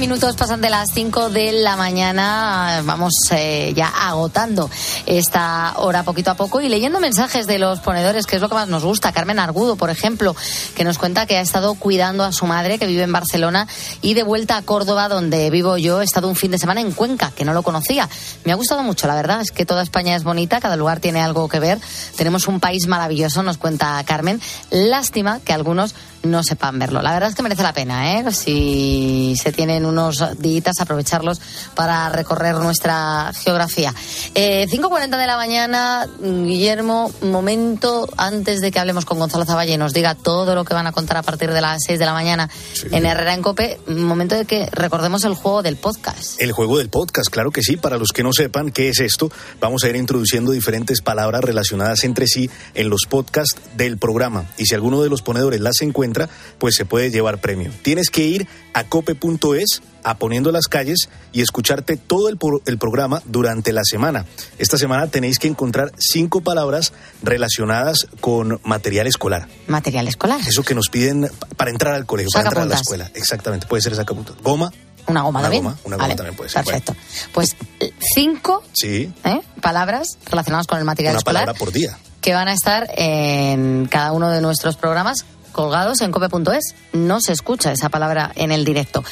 minutos pasan de las cinco de la mañana. Vamos eh, ya agotando esta hora poquito a poco y leyendo mensajes de los ponedores, que es lo que más nos gusta. Carmen Argudo, por ejemplo, que nos cuenta que ha estado cuidando a su madre, que vive en Barcelona, y de vuelta a Córdoba, donde vivo yo, he estado un fin de semana en Cuenca, que no lo conocía. Me ha gustado mucho, la verdad. Es que toda España es bonita, cada lugar tiene algo que ver. Tenemos un país maravilloso, nos cuenta Carmen. Lástima que algunos no sepan verlo. La verdad es que merece la pena, ¿eh? Si se tienen unos días, aprovecharlos para recorrer nuestra geografía. Eh, cinco cuarenta de la mañana, Guillermo, momento antes de que hablemos con Gonzalo Zavalla y nos diga todo lo que van a contar a partir de las seis de la mañana sí. en Herrera en COPE, momento de que recordemos el juego del podcast. El juego del podcast, claro que sí. Para los que no sepan qué es esto, vamos a ir introduciendo diferentes palabras relacionadas entre sí en los podcasts del programa. Y si alguno de los ponedores las encuentra, pues se puede llevar premio. Tienes que ir a cope punto es, a Poniendo las Calles, y escucharte todo el, pro- el programa durante la semana. Esta semana tenéis que encontrar cinco palabras relacionadas con material escolar. Material escolar. Eso que nos piden para entrar al colegio, para entrar a la escuela. Exactamente, puede ser sacapuntas. Goma. Una goma una también. Goma, una goma vale, también puede ser. Perfecto. Bueno. Pues cinco sí. ¿eh? palabras relacionadas con el material una escolar. Una palabra por día. Que van a estar en cada uno de nuestros programas colgados en cope punto es. No se escucha esa palabra en el directo.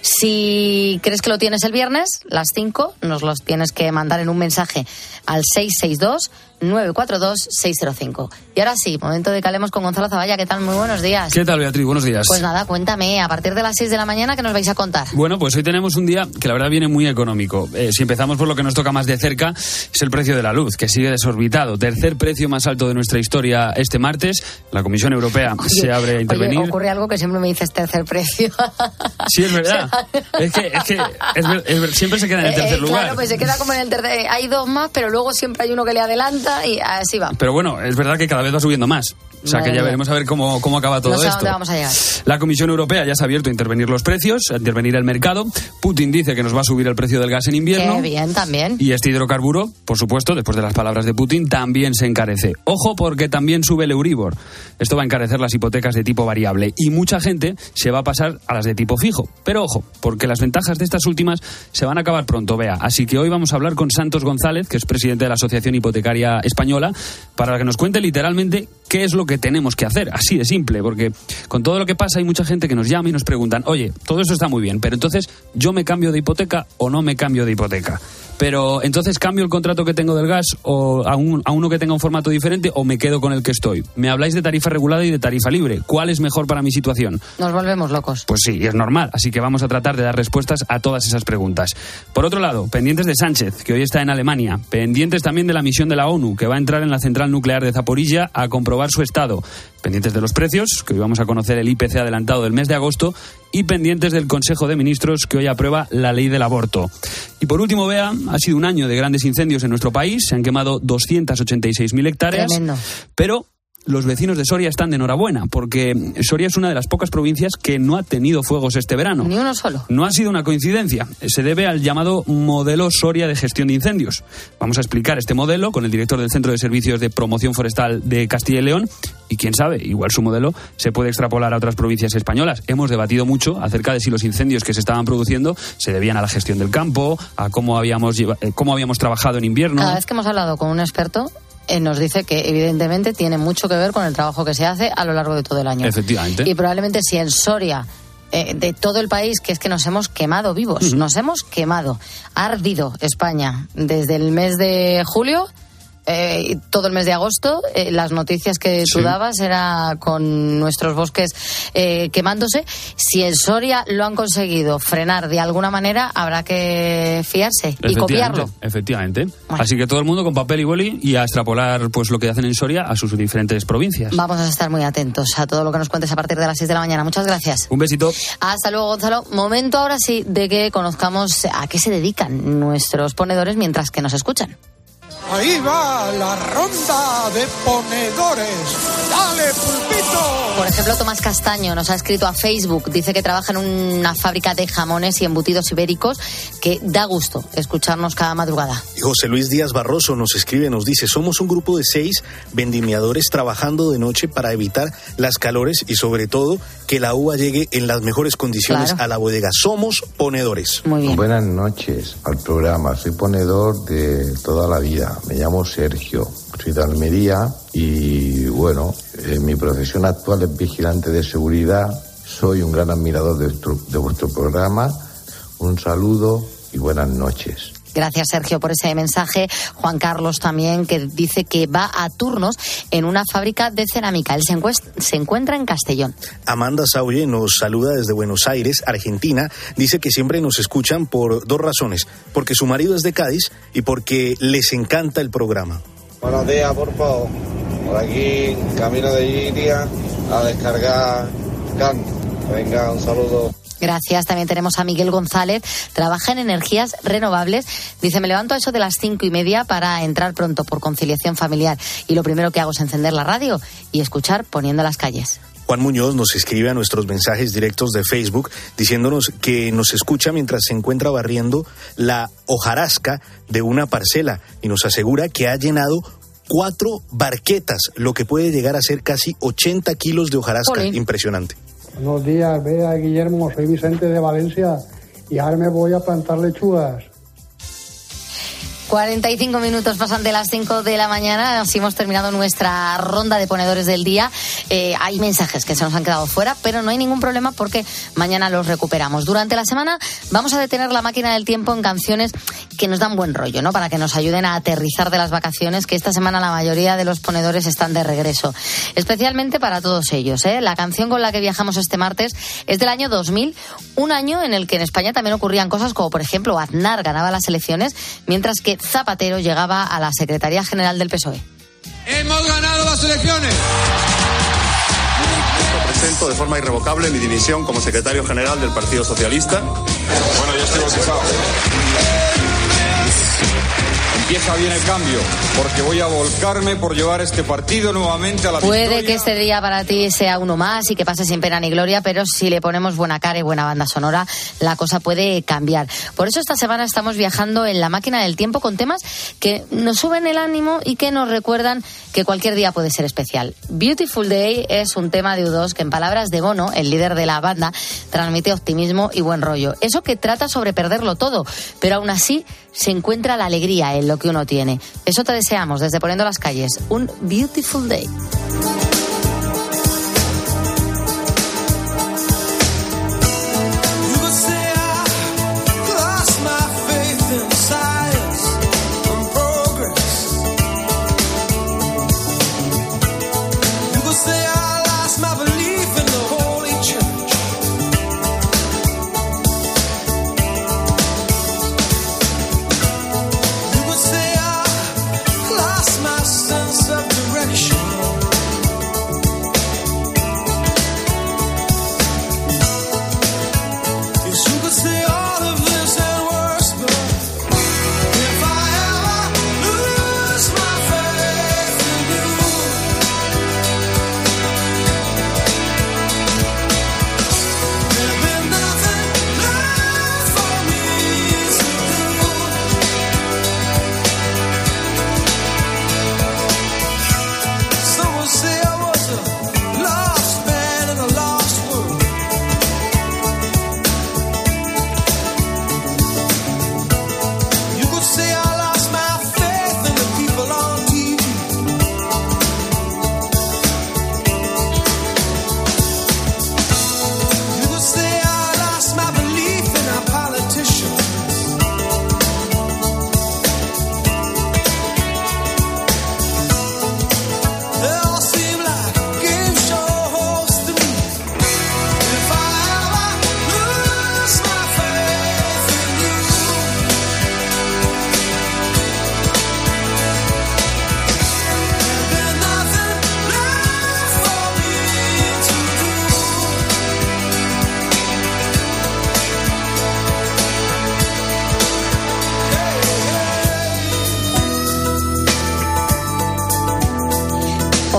Si crees que lo tienes el viernes, las cinco, nos los tienes que mandar en un mensaje al seis seis dos, nueve cuatro dos, seis cero cinco. Y ahora sí, momento de que hablemos con Gonzalo Zavalla. ¿Qué tal? Muy buenos días. ¿Qué tal, Beatriz? Buenos días. Pues nada, cuéntame, a partir de las seis de la mañana, ¿qué nos vais a contar? Bueno, pues hoy tenemos un día que la verdad viene muy económico. Eh, si empezamos por lo que nos toca más de cerca, es el precio de la luz, que sigue desorbitado. Tercer precio más alto de nuestra historia este martes. La Comisión Europea oye, se abre a intervenir. Oye, ocurre algo que siempre me dices tercer precio. Sí, es verdad. es que, es que es ver, es ver, siempre se queda en el tercer eh, lugar. Claro, pues se queda como en el tercer. Hay dos más, pero luego siempre hay uno que le adelanta y así va. Pero bueno, es verdad que cada vez va subiendo más. O sea, Madre que ya veremos a ver cómo, cómo acaba todo no sé esto. A dónde vamos a llegar. La Comisión Europea ya se ha abierto a intervenir los precios, a intervenir el mercado. Putin dice que nos va a subir el precio del gas en invierno. Qué bien, también. Y este hidrocarburo, por supuesto, después de las palabras de Putin, también se encarece. Ojo, porque también sube el Euribor. Esto va a encarecer las hipotecas de tipo variable. Y mucha gente se va a pasar a las de tipo fijo. Pero ojo, porque las ventajas de estas últimas se van a acabar pronto, Bea. Así que hoy vamos a hablar con Santos González, que es presidente de la Asociación Hipotecaria Española, para que nos cuente literalmente qué es lo que tenemos que hacer. Así de simple, porque con todo lo que pasa hay mucha gente que nos llama y nos preguntan, oye, todo eso está muy bien, pero entonces ¿yo me cambio de hipoteca o no me cambio de hipoteca? Pero entonces ¿cambio el contrato que tengo del gas o a, un, a uno que tenga un formato diferente o me quedo con el que estoy? Me habláis de tarifa regulada y de tarifa libre. ¿Cuál es mejor para mi situación? Nos volvemos locos. Pues sí, es normal. Así que vamos a tratar de dar respuestas a todas esas preguntas. Por otro lado, pendientes de Sánchez, que hoy está en Alemania. Pendientes también de la misión de la ONU, que va a entrar en la central nuclear de Zaporilla a comprobar su estado. Pendientes de los precios, que hoy vamos a conocer el I P C adelantado del mes de agosto. Y pendientes del Consejo de Ministros, que hoy aprueba la ley del aborto. Y por último, Bea, ha sido un año de grandes incendios en nuestro país. Se han quemado doscientas ochenta y seis mil hectáreas. Tremendo. Pero los vecinos de Soria están de enhorabuena, porque Soria es una de las pocas provincias que no ha tenido fuegos este verano. Ni uno solo. No ha sido una coincidencia. Se debe al llamado modelo Soria de gestión de incendios. Vamos a explicar este modelo con el director del Centro de Servicios de Promoción Forestal de Castilla y León. Y quién sabe, igual su modelo se puede extrapolar a otras provincias españolas. Hemos debatido mucho acerca de si los incendios que se estaban produciendo se debían a la gestión del campo, a cómo habíamos, cómo habíamos trabajado en invierno. Cada vez que hemos hablado con un experto, Eh, nos dice que evidentemente tiene mucho que ver con el trabajo que se hace a lo largo de todo el año. Efectivamente. Y probablemente si en Soria, eh, de todo el país, que es que nos hemos quemado vivos, uh-huh. nos hemos quemado, ha ardido España desde el mes de julio, eh, todo el mes de agosto, eh, las noticias que tú sí. dabas era con nuestros bosques eh, quemándose. Si en Soria lo han conseguido frenar de alguna manera, habrá que fiarse y copiarlo. Efectivamente. Bueno. Así que todo el mundo con papel y boli y a extrapolar pues lo que hacen en Soria a sus diferentes provincias. Vamos a estar muy atentos a todo lo que nos cuentes a partir de las seis de la mañana. Muchas gracias. Un besito. Hasta luego, Gonzalo. Momento ahora sí de que conozcamos a qué se dedican nuestros ponedores mientras que nos escuchan. Ahí va la ronda de ponedores. ¡Dale, pulpito! Por ejemplo, Tomás Castaño nos ha escrito a Facebook. Dice que trabaja en una fábrica de jamones y embutidos ibéricos, que da gusto escucharnos cada madrugada. Y José Luis Díaz Barroso nos escribe, nos dice: somos un grupo de seis vendimiadores trabajando de noche para evitar las calores y sobre todo que la uva llegue en las mejores condiciones Claro. a la bodega. Somos ponedores. Muy bien. Buenas noches al programa. Soy ponedor de toda la vida. Me llamo Sergio. Soy de Almería y bueno, eh, mi profesión actual es vigilante de seguridad. Soy un gran admirador de vuestro, de vuestro programa. Un saludo y buenas noches. Gracias, Sergio, por ese mensaje. Juan Carlos también, que dice que va a turnos en una fábrica de cerámica. Él se, encuest- se encuentra en Castellón. Amanda Sauye nos saluda desde Buenos Aires, Argentina. Dice que siempre nos escuchan por dos razones: porque su marido es de Cádiz y porque les encanta el programa. Buenos días, por favor. Por aquí, camino de Iritia, a descargar carne. Venga, un saludo. Gracias. También tenemos a Miguel González. Trabaja en energías renovables. Dice: me levanto a eso de las cinco y media para entrar pronto por conciliación familiar. Y lo primero que hago es encender la radio y escuchar Poniendo las calles. Juan Muñoz nos escribe a nuestros mensajes directos de Facebook diciéndonos que nos escucha mientras se encuentra barriendo la hojarasca de una parcela y nos asegura que ha llenado cuatro barquetas, lo que puede llegar a ser casi ochenta kilos de hojarasca. Jolín. Impresionante. Buenos días, Bea, Guillermo, soy Vicente de Valencia y ahora me voy a plantar lechugas. cuarenta y cinco minutos pasan de las cinco de la mañana, así hemos terminado nuestra ronda de ponedores del día. Eh, hay mensajes que se nos han quedado fuera, pero no hay ningún problema porque mañana los recuperamos. Durante la semana vamos a detener la máquina del tiempo en canciones que nos dan buen rollo, ¿no? Para que nos ayuden a aterrizar de las vacaciones, que esta semana la mayoría de los ponedores están de regreso. Especialmente para todos ellos, ¿eh? La canción con la que viajamos este martes es del año dos mil, un año en el que en España también ocurrían cosas como, por ejemplo, Aznar ganaba las elecciones, mientras que Zapatero llegaba a la Secretaría General del P S O E. ¡Hemos ganado las elecciones! Presento de forma irrevocable mi dimisión como secretario general del Partido Socialista. Bueno, ya estoy bautizado. Empieza bien el cambio, porque voy a volcarme por llevar este partido nuevamente a la Puede victoria. que este día para ti sea uno más y que pase sin pena ni gloria, pero si le ponemos buena cara y buena banda sonora, la cosa puede cambiar. Por eso esta semana estamos viajando en la máquina del tiempo con temas que nos suben el ánimo y que nos recuerdan que cualquier día puede ser especial. Beautiful Day es un tema de U dos que, en palabras de Bono, el líder de la banda, transmite optimismo y buen rollo. Eso que trata sobre perderlo todo, pero aún así se encuentra la alegría en lo que uno tiene. Eso te deseamos desde Poniendo las Calles. Un Beautiful Day. Sense of direction.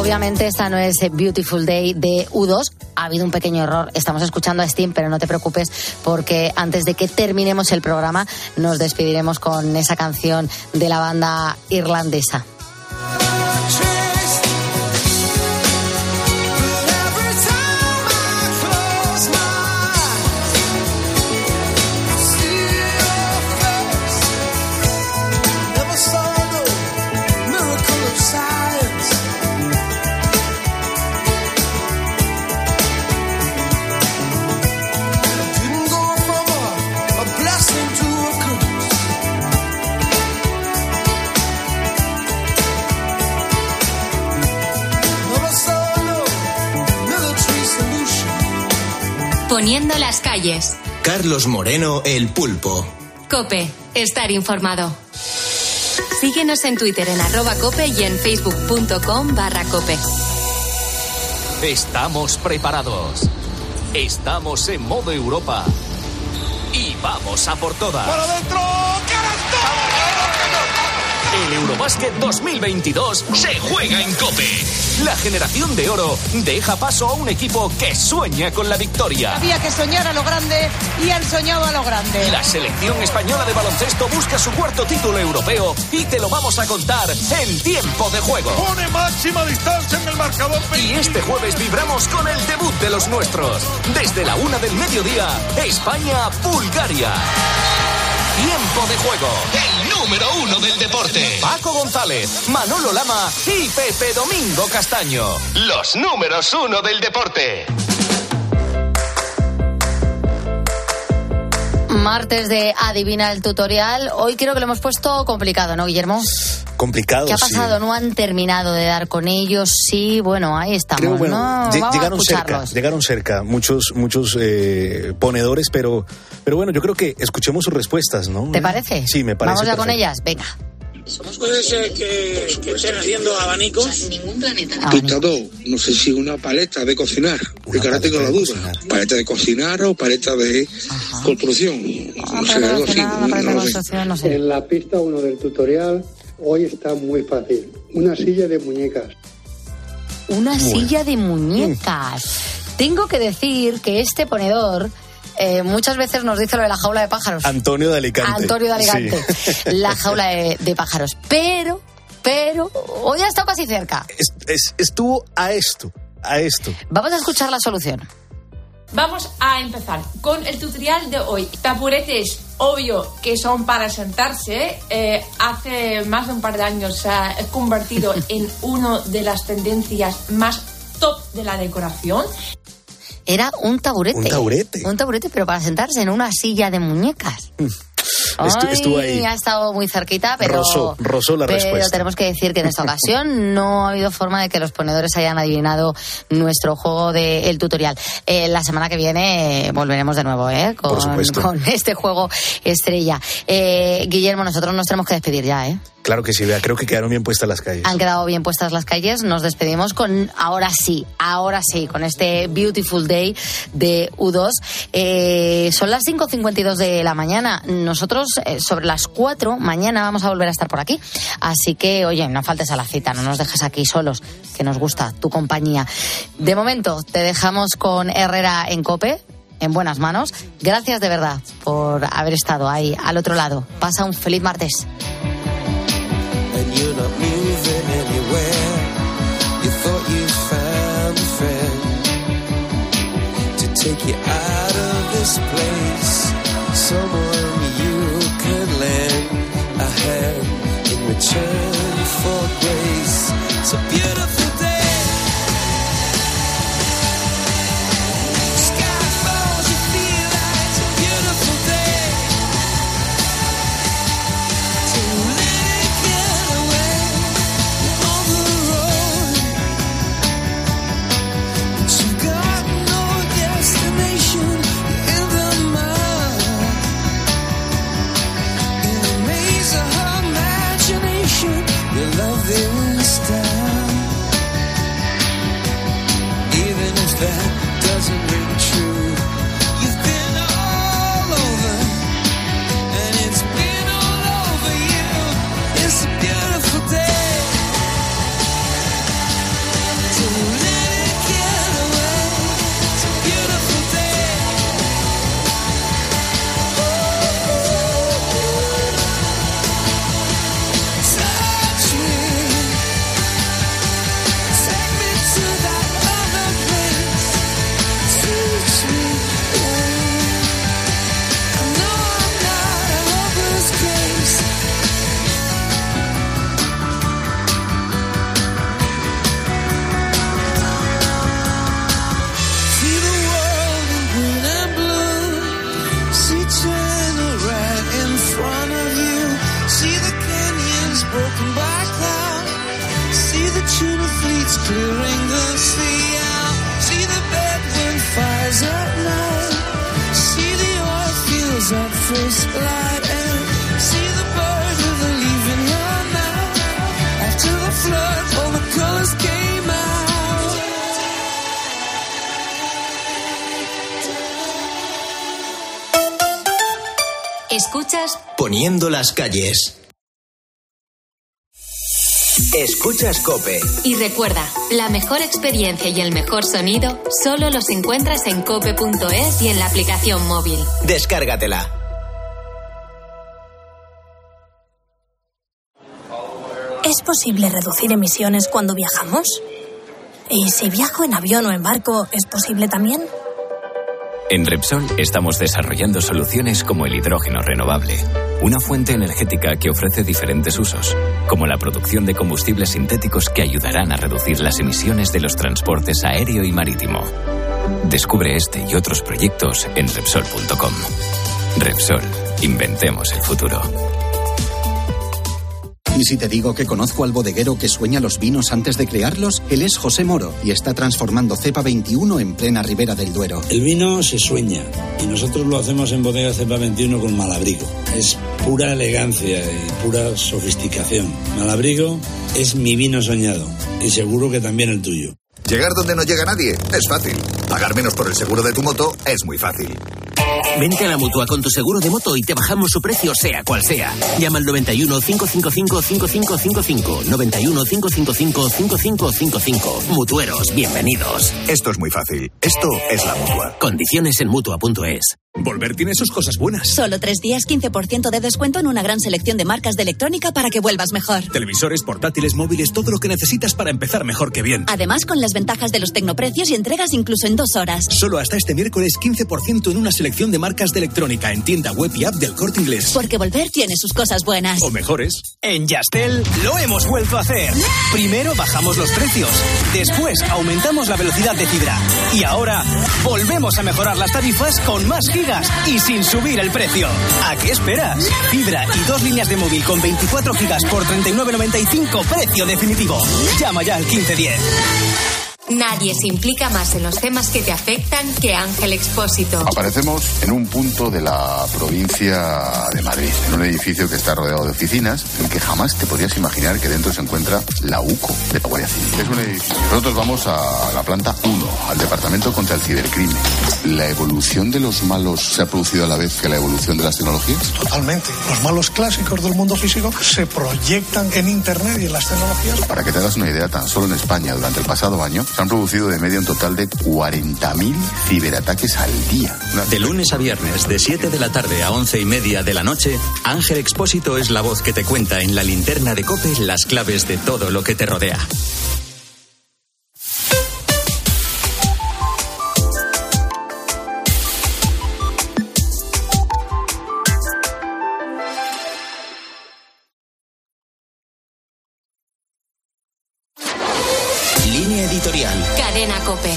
Obviamente esta no es Beautiful Day de U dos. Ha habido un pequeño error. Estamos escuchando a Steam, pero no te preocupes porque antes de que terminemos el programa nos despediremos con esa canción de la banda irlandesa. Poniendo las calles. Carlos Moreno, El Pulpo. COPE. Estar informado. Síguenos en Twitter en arroba COPE y en facebook.com barra COPE. Estamos preparados. Estamos en modo Europa. Y vamos a por todas. ¡Para adentro! El Eurobásquet dos mil veintidós se juega en COPE. La generación de oro deja paso a un equipo que sueña con la victoria. Había que soñar a lo grande y han soñado a lo grande. La selección española de baloncesto busca su cuarto título europeo y te lo vamos a contar en tiempo de juego. Pone máxima distancia en el marcador. Y este jueves vibramos con el debut de los nuestros. Desde la una del mediodía, España-Bulgaria. Tiempo de juego. El número uno del deporte. Paco González, Manolo Lama y Pepe Domingo Castaño. Los números uno del deporte. Martes de Adivina el Tutorial. Hoy creo que lo hemos puesto complicado, ¿no, Guillermo? Complicado, ¿Qué ha pasado? sí. ¿No han terminado de dar con ellos? Sí, bueno, ahí estamos. Creo, bueno, ¿no? lle- Vamos llegaron a cerca, escucharlos. llegaron cerca muchos muchos eh, ponedores, pero pero bueno, yo creo que escuchemos sus respuestas, ¿no? ¿Te parece? Sí, me parece. Vamos ya con perfecto. ellas, venga. Puede ser que, que estén haciendo abanicos. Tostador, no sé si una paleta de cocinar, porque ahora tengo la duda. Paleta de cocinar o paleta de construcción. No sé, algo así. no- no sé. En la pista uno del tutorial, hoy está muy fácil. Una silla de muñecas. Una Bueno. silla de muñecas. Tengo que decir que este ponedor eh, muchas veces nos dice lo de la jaula de pájaros. Antonio de Alicante. Antonio de Alicante. Sí. La jaula de, de pájaros. Pero, pero, hoy ha estado casi cerca. Es- es- estuvo a esto, a esto. Vamos a escuchar la solución. Vamos a empezar con el tutorial de hoy. Taburetes, obvio que son para sentarse. Eh, hace más de un par de años se ha convertido en una de las tendencias más top de la decoración. Era un taburete. Un taburete. Un taburete, pero para sentarse en una silla de muñecas. Estu- Ay, estuvo ahí. ha estado muy cerquita, pero... Rozó, rozó la pero respuesta. tenemos que decir que en esta ocasión no ha habido forma de que los ponedores hayan adivinado nuestro juego del tutorial. Eh, la semana que viene eh, volveremos de nuevo, ¿eh? Con, Por supuesto. con este juego estrella. Eh, Guillermo, nosotros nos tenemos que despedir ya, ¿eh? Claro que sí, vea, creo que quedaron bien puestas las calles. Han quedado bien puestas las calles. Nos despedimos con, ahora sí, ahora sí, con este Beautiful Day de U dos. Eh, son las cinco cincuenta y dos de la mañana. Nosotros, eh, sobre las cuatro, mañana vamos a volver a estar por aquí. Así que, oye, no faltes a la cita, no nos dejes aquí solos, que nos gusta tu compañía. De momento, te dejamos con Herrera en COPE, en buenas manos. Gracias de verdad por haber estado ahí, al otro lado. Pasa un feliz martes. And you're not moving anywhere. You thought you found a friend to take you out of this place. Someone you could lend a hand in return for grace. It's a beautiful day. Sky falls, you feel like it's a beautiful day. To let it get away on the road. But you've got no destination in the mind. In a maze of her imagination, your love is down. Even if that doesn't ring true, you've been all over, and it's been all over you. It's a beautiful day. clearing the sea out. See the bedroom fires at night. See the oil fields at first light. And see the bird with a leaf in her mouth. After the flood, all the colors came out. Escuchas Poniendo las calles. Escuchas COPE. Y recuerda, la mejor experiencia y el mejor sonido solo los encuentras en cope punto es y en la aplicación móvil. Descárgatela. ¿Es posible reducir emisiones cuando viajamos? ¿Y si viajo en avión o en barco, es posible también? En Repsol estamos desarrollando soluciones como el hidrógeno renovable, una fuente energética que ofrece diferentes usos, como la producción de combustibles sintéticos que ayudarán a reducir las emisiones de los transportes aéreo y marítimo. Descubre este y otros proyectos en Repsol punto com. Repsol, inventemos el futuro. ¿Y si te digo que conozco al bodeguero que sueña los vinos antes de crearlos? Él es José Moro y está transformando Cepa veintiuno en plena Ribera del Duero. El vino se sueña y nosotros lo hacemos en bodega Cepa veintiuno con Malabrigo. Es pura elegancia y pura sofisticación. Malabrigo es mi vino soñado y seguro que también el tuyo. Llegar donde no llega nadie es fácil. Pagar menos por el seguro de tu moto es muy fácil. Vente a la Mutua con tu seguro de moto y te bajamos su precio sea cual sea. Llama al noventa y uno, cinco cinco cinco, cinco cinco cinco cinco. noventa y uno, cinco cinco cinco, cinco cinco cinco cinco. Mutueros, bienvenidos. Esto es muy fácil. Esto es la Mutua. Condiciones en Mutua punto es. Volver tiene sus cosas buenas. Solo tres días, quince por ciento de descuento en una gran selección de marcas de electrónica para que vuelvas mejor. Televisores, portátiles, móviles, todo lo que necesitas para empezar mejor que bien. Además, con las ventajas de los tecnoprecios y entregas incluso en dos horas. Solo hasta este miércoles quince por ciento en una selección de marcas de electrónica en tienda web y app del Corte Inglés. Porque volver tiene sus cosas buenas. O mejores. En Yastel lo hemos vuelto a hacer. Primero bajamos los precios, después aumentamos la velocidad de fibra y ahora volvemos a mejorar las tarifas con más gigas y sin subir el precio. ¿A qué esperas? Fibra y dos líneas de móvil con veinticuatro gigas por treinta y nueve noventa y cinco, precio definitivo. Llama ya al quince diez. Nadie se implica más en los temas que te afectan que Ángel Expósito. Aparecemos en un punto de la provincia de Madrid, en un edificio que está rodeado de oficinas, en que jamás te podrías imaginar que dentro se encuentra la UCO de la Guardia Civil. Es un edificio. Nosotros vamos a la planta uno, al Departamento contra el Cibercrimen. ¿La evolución de los malos se ha producido a la vez que la evolución de las tecnologías? Totalmente. Los malos clásicos del mundo físico se proyectan en Internet y en las tecnologías. Para que te hagas una idea, tan solo en España, durante el pasado año, se han producido de media un total de cuarenta mil ciberataques al día. Una... De lunes a viernes, de siete de la tarde a once y media de la noche, Ángel Expósito es la voz que te cuenta en la linterna de COPE las claves de todo lo que te rodea. Cadena COPE.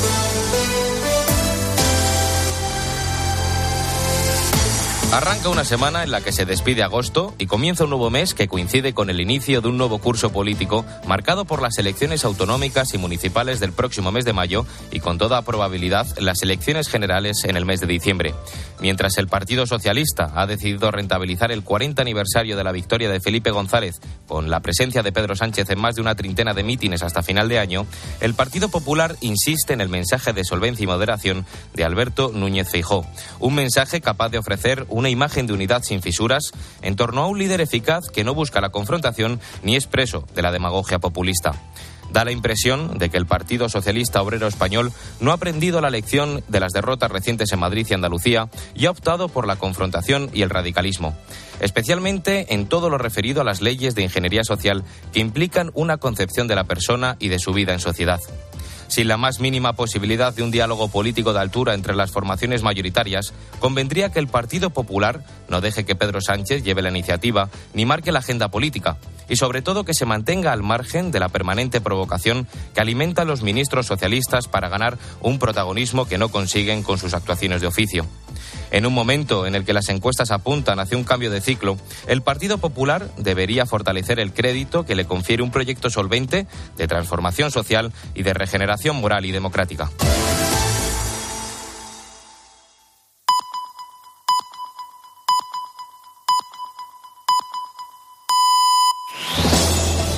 Arranca una semana en la que se despide agosto y comienza un nuevo mes que coincide con el inicio de un nuevo curso político marcado por las elecciones autonómicas y municipales del próximo mes de mayo y con toda probabilidad las elecciones generales en el mes de diciembre. Mientras el Partido Socialista ha decidido rentabilizar el cuarenta aniversario de la victoria de Felipe González con la presencia de Pedro Sánchez en más de una treintena de mítines hasta final de año, el Partido Popular insiste en el mensaje de solvencia y moderación de Alberto Núñez Feijóo. Un mensaje capaz de ofrecer una imagen de unidad sin fisuras en torno a un líder eficaz que no busca la confrontación ni es preso de la demagogia populista. Da la impresión de que el Partido Socialista Obrero Español no ha aprendido la lección de las derrotas recientes en Madrid y Andalucía y ha optado por la confrontación y el radicalismo, especialmente en todo lo referido a las leyes de ingeniería social que implican una concepción de la persona y de su vida en sociedad. Sin la más mínima posibilidad de un diálogo político de altura entre las formaciones mayoritarias, convendría que el Partido Popular no deje que Pedro Sánchez lleve la iniciativa ni marque la agenda política, y sobre todo que se mantenga al margen de la permanente provocación que alimentan los ministros socialistas para ganar un protagonismo que no consiguen con sus actuaciones de oficio. En un momento en el que las encuestas apuntan hacia un cambio de ciclo, el Partido Popular debería fortalecer el crédito que le confiere un proyecto solvente de transformación social y de regeneración moral y democrática.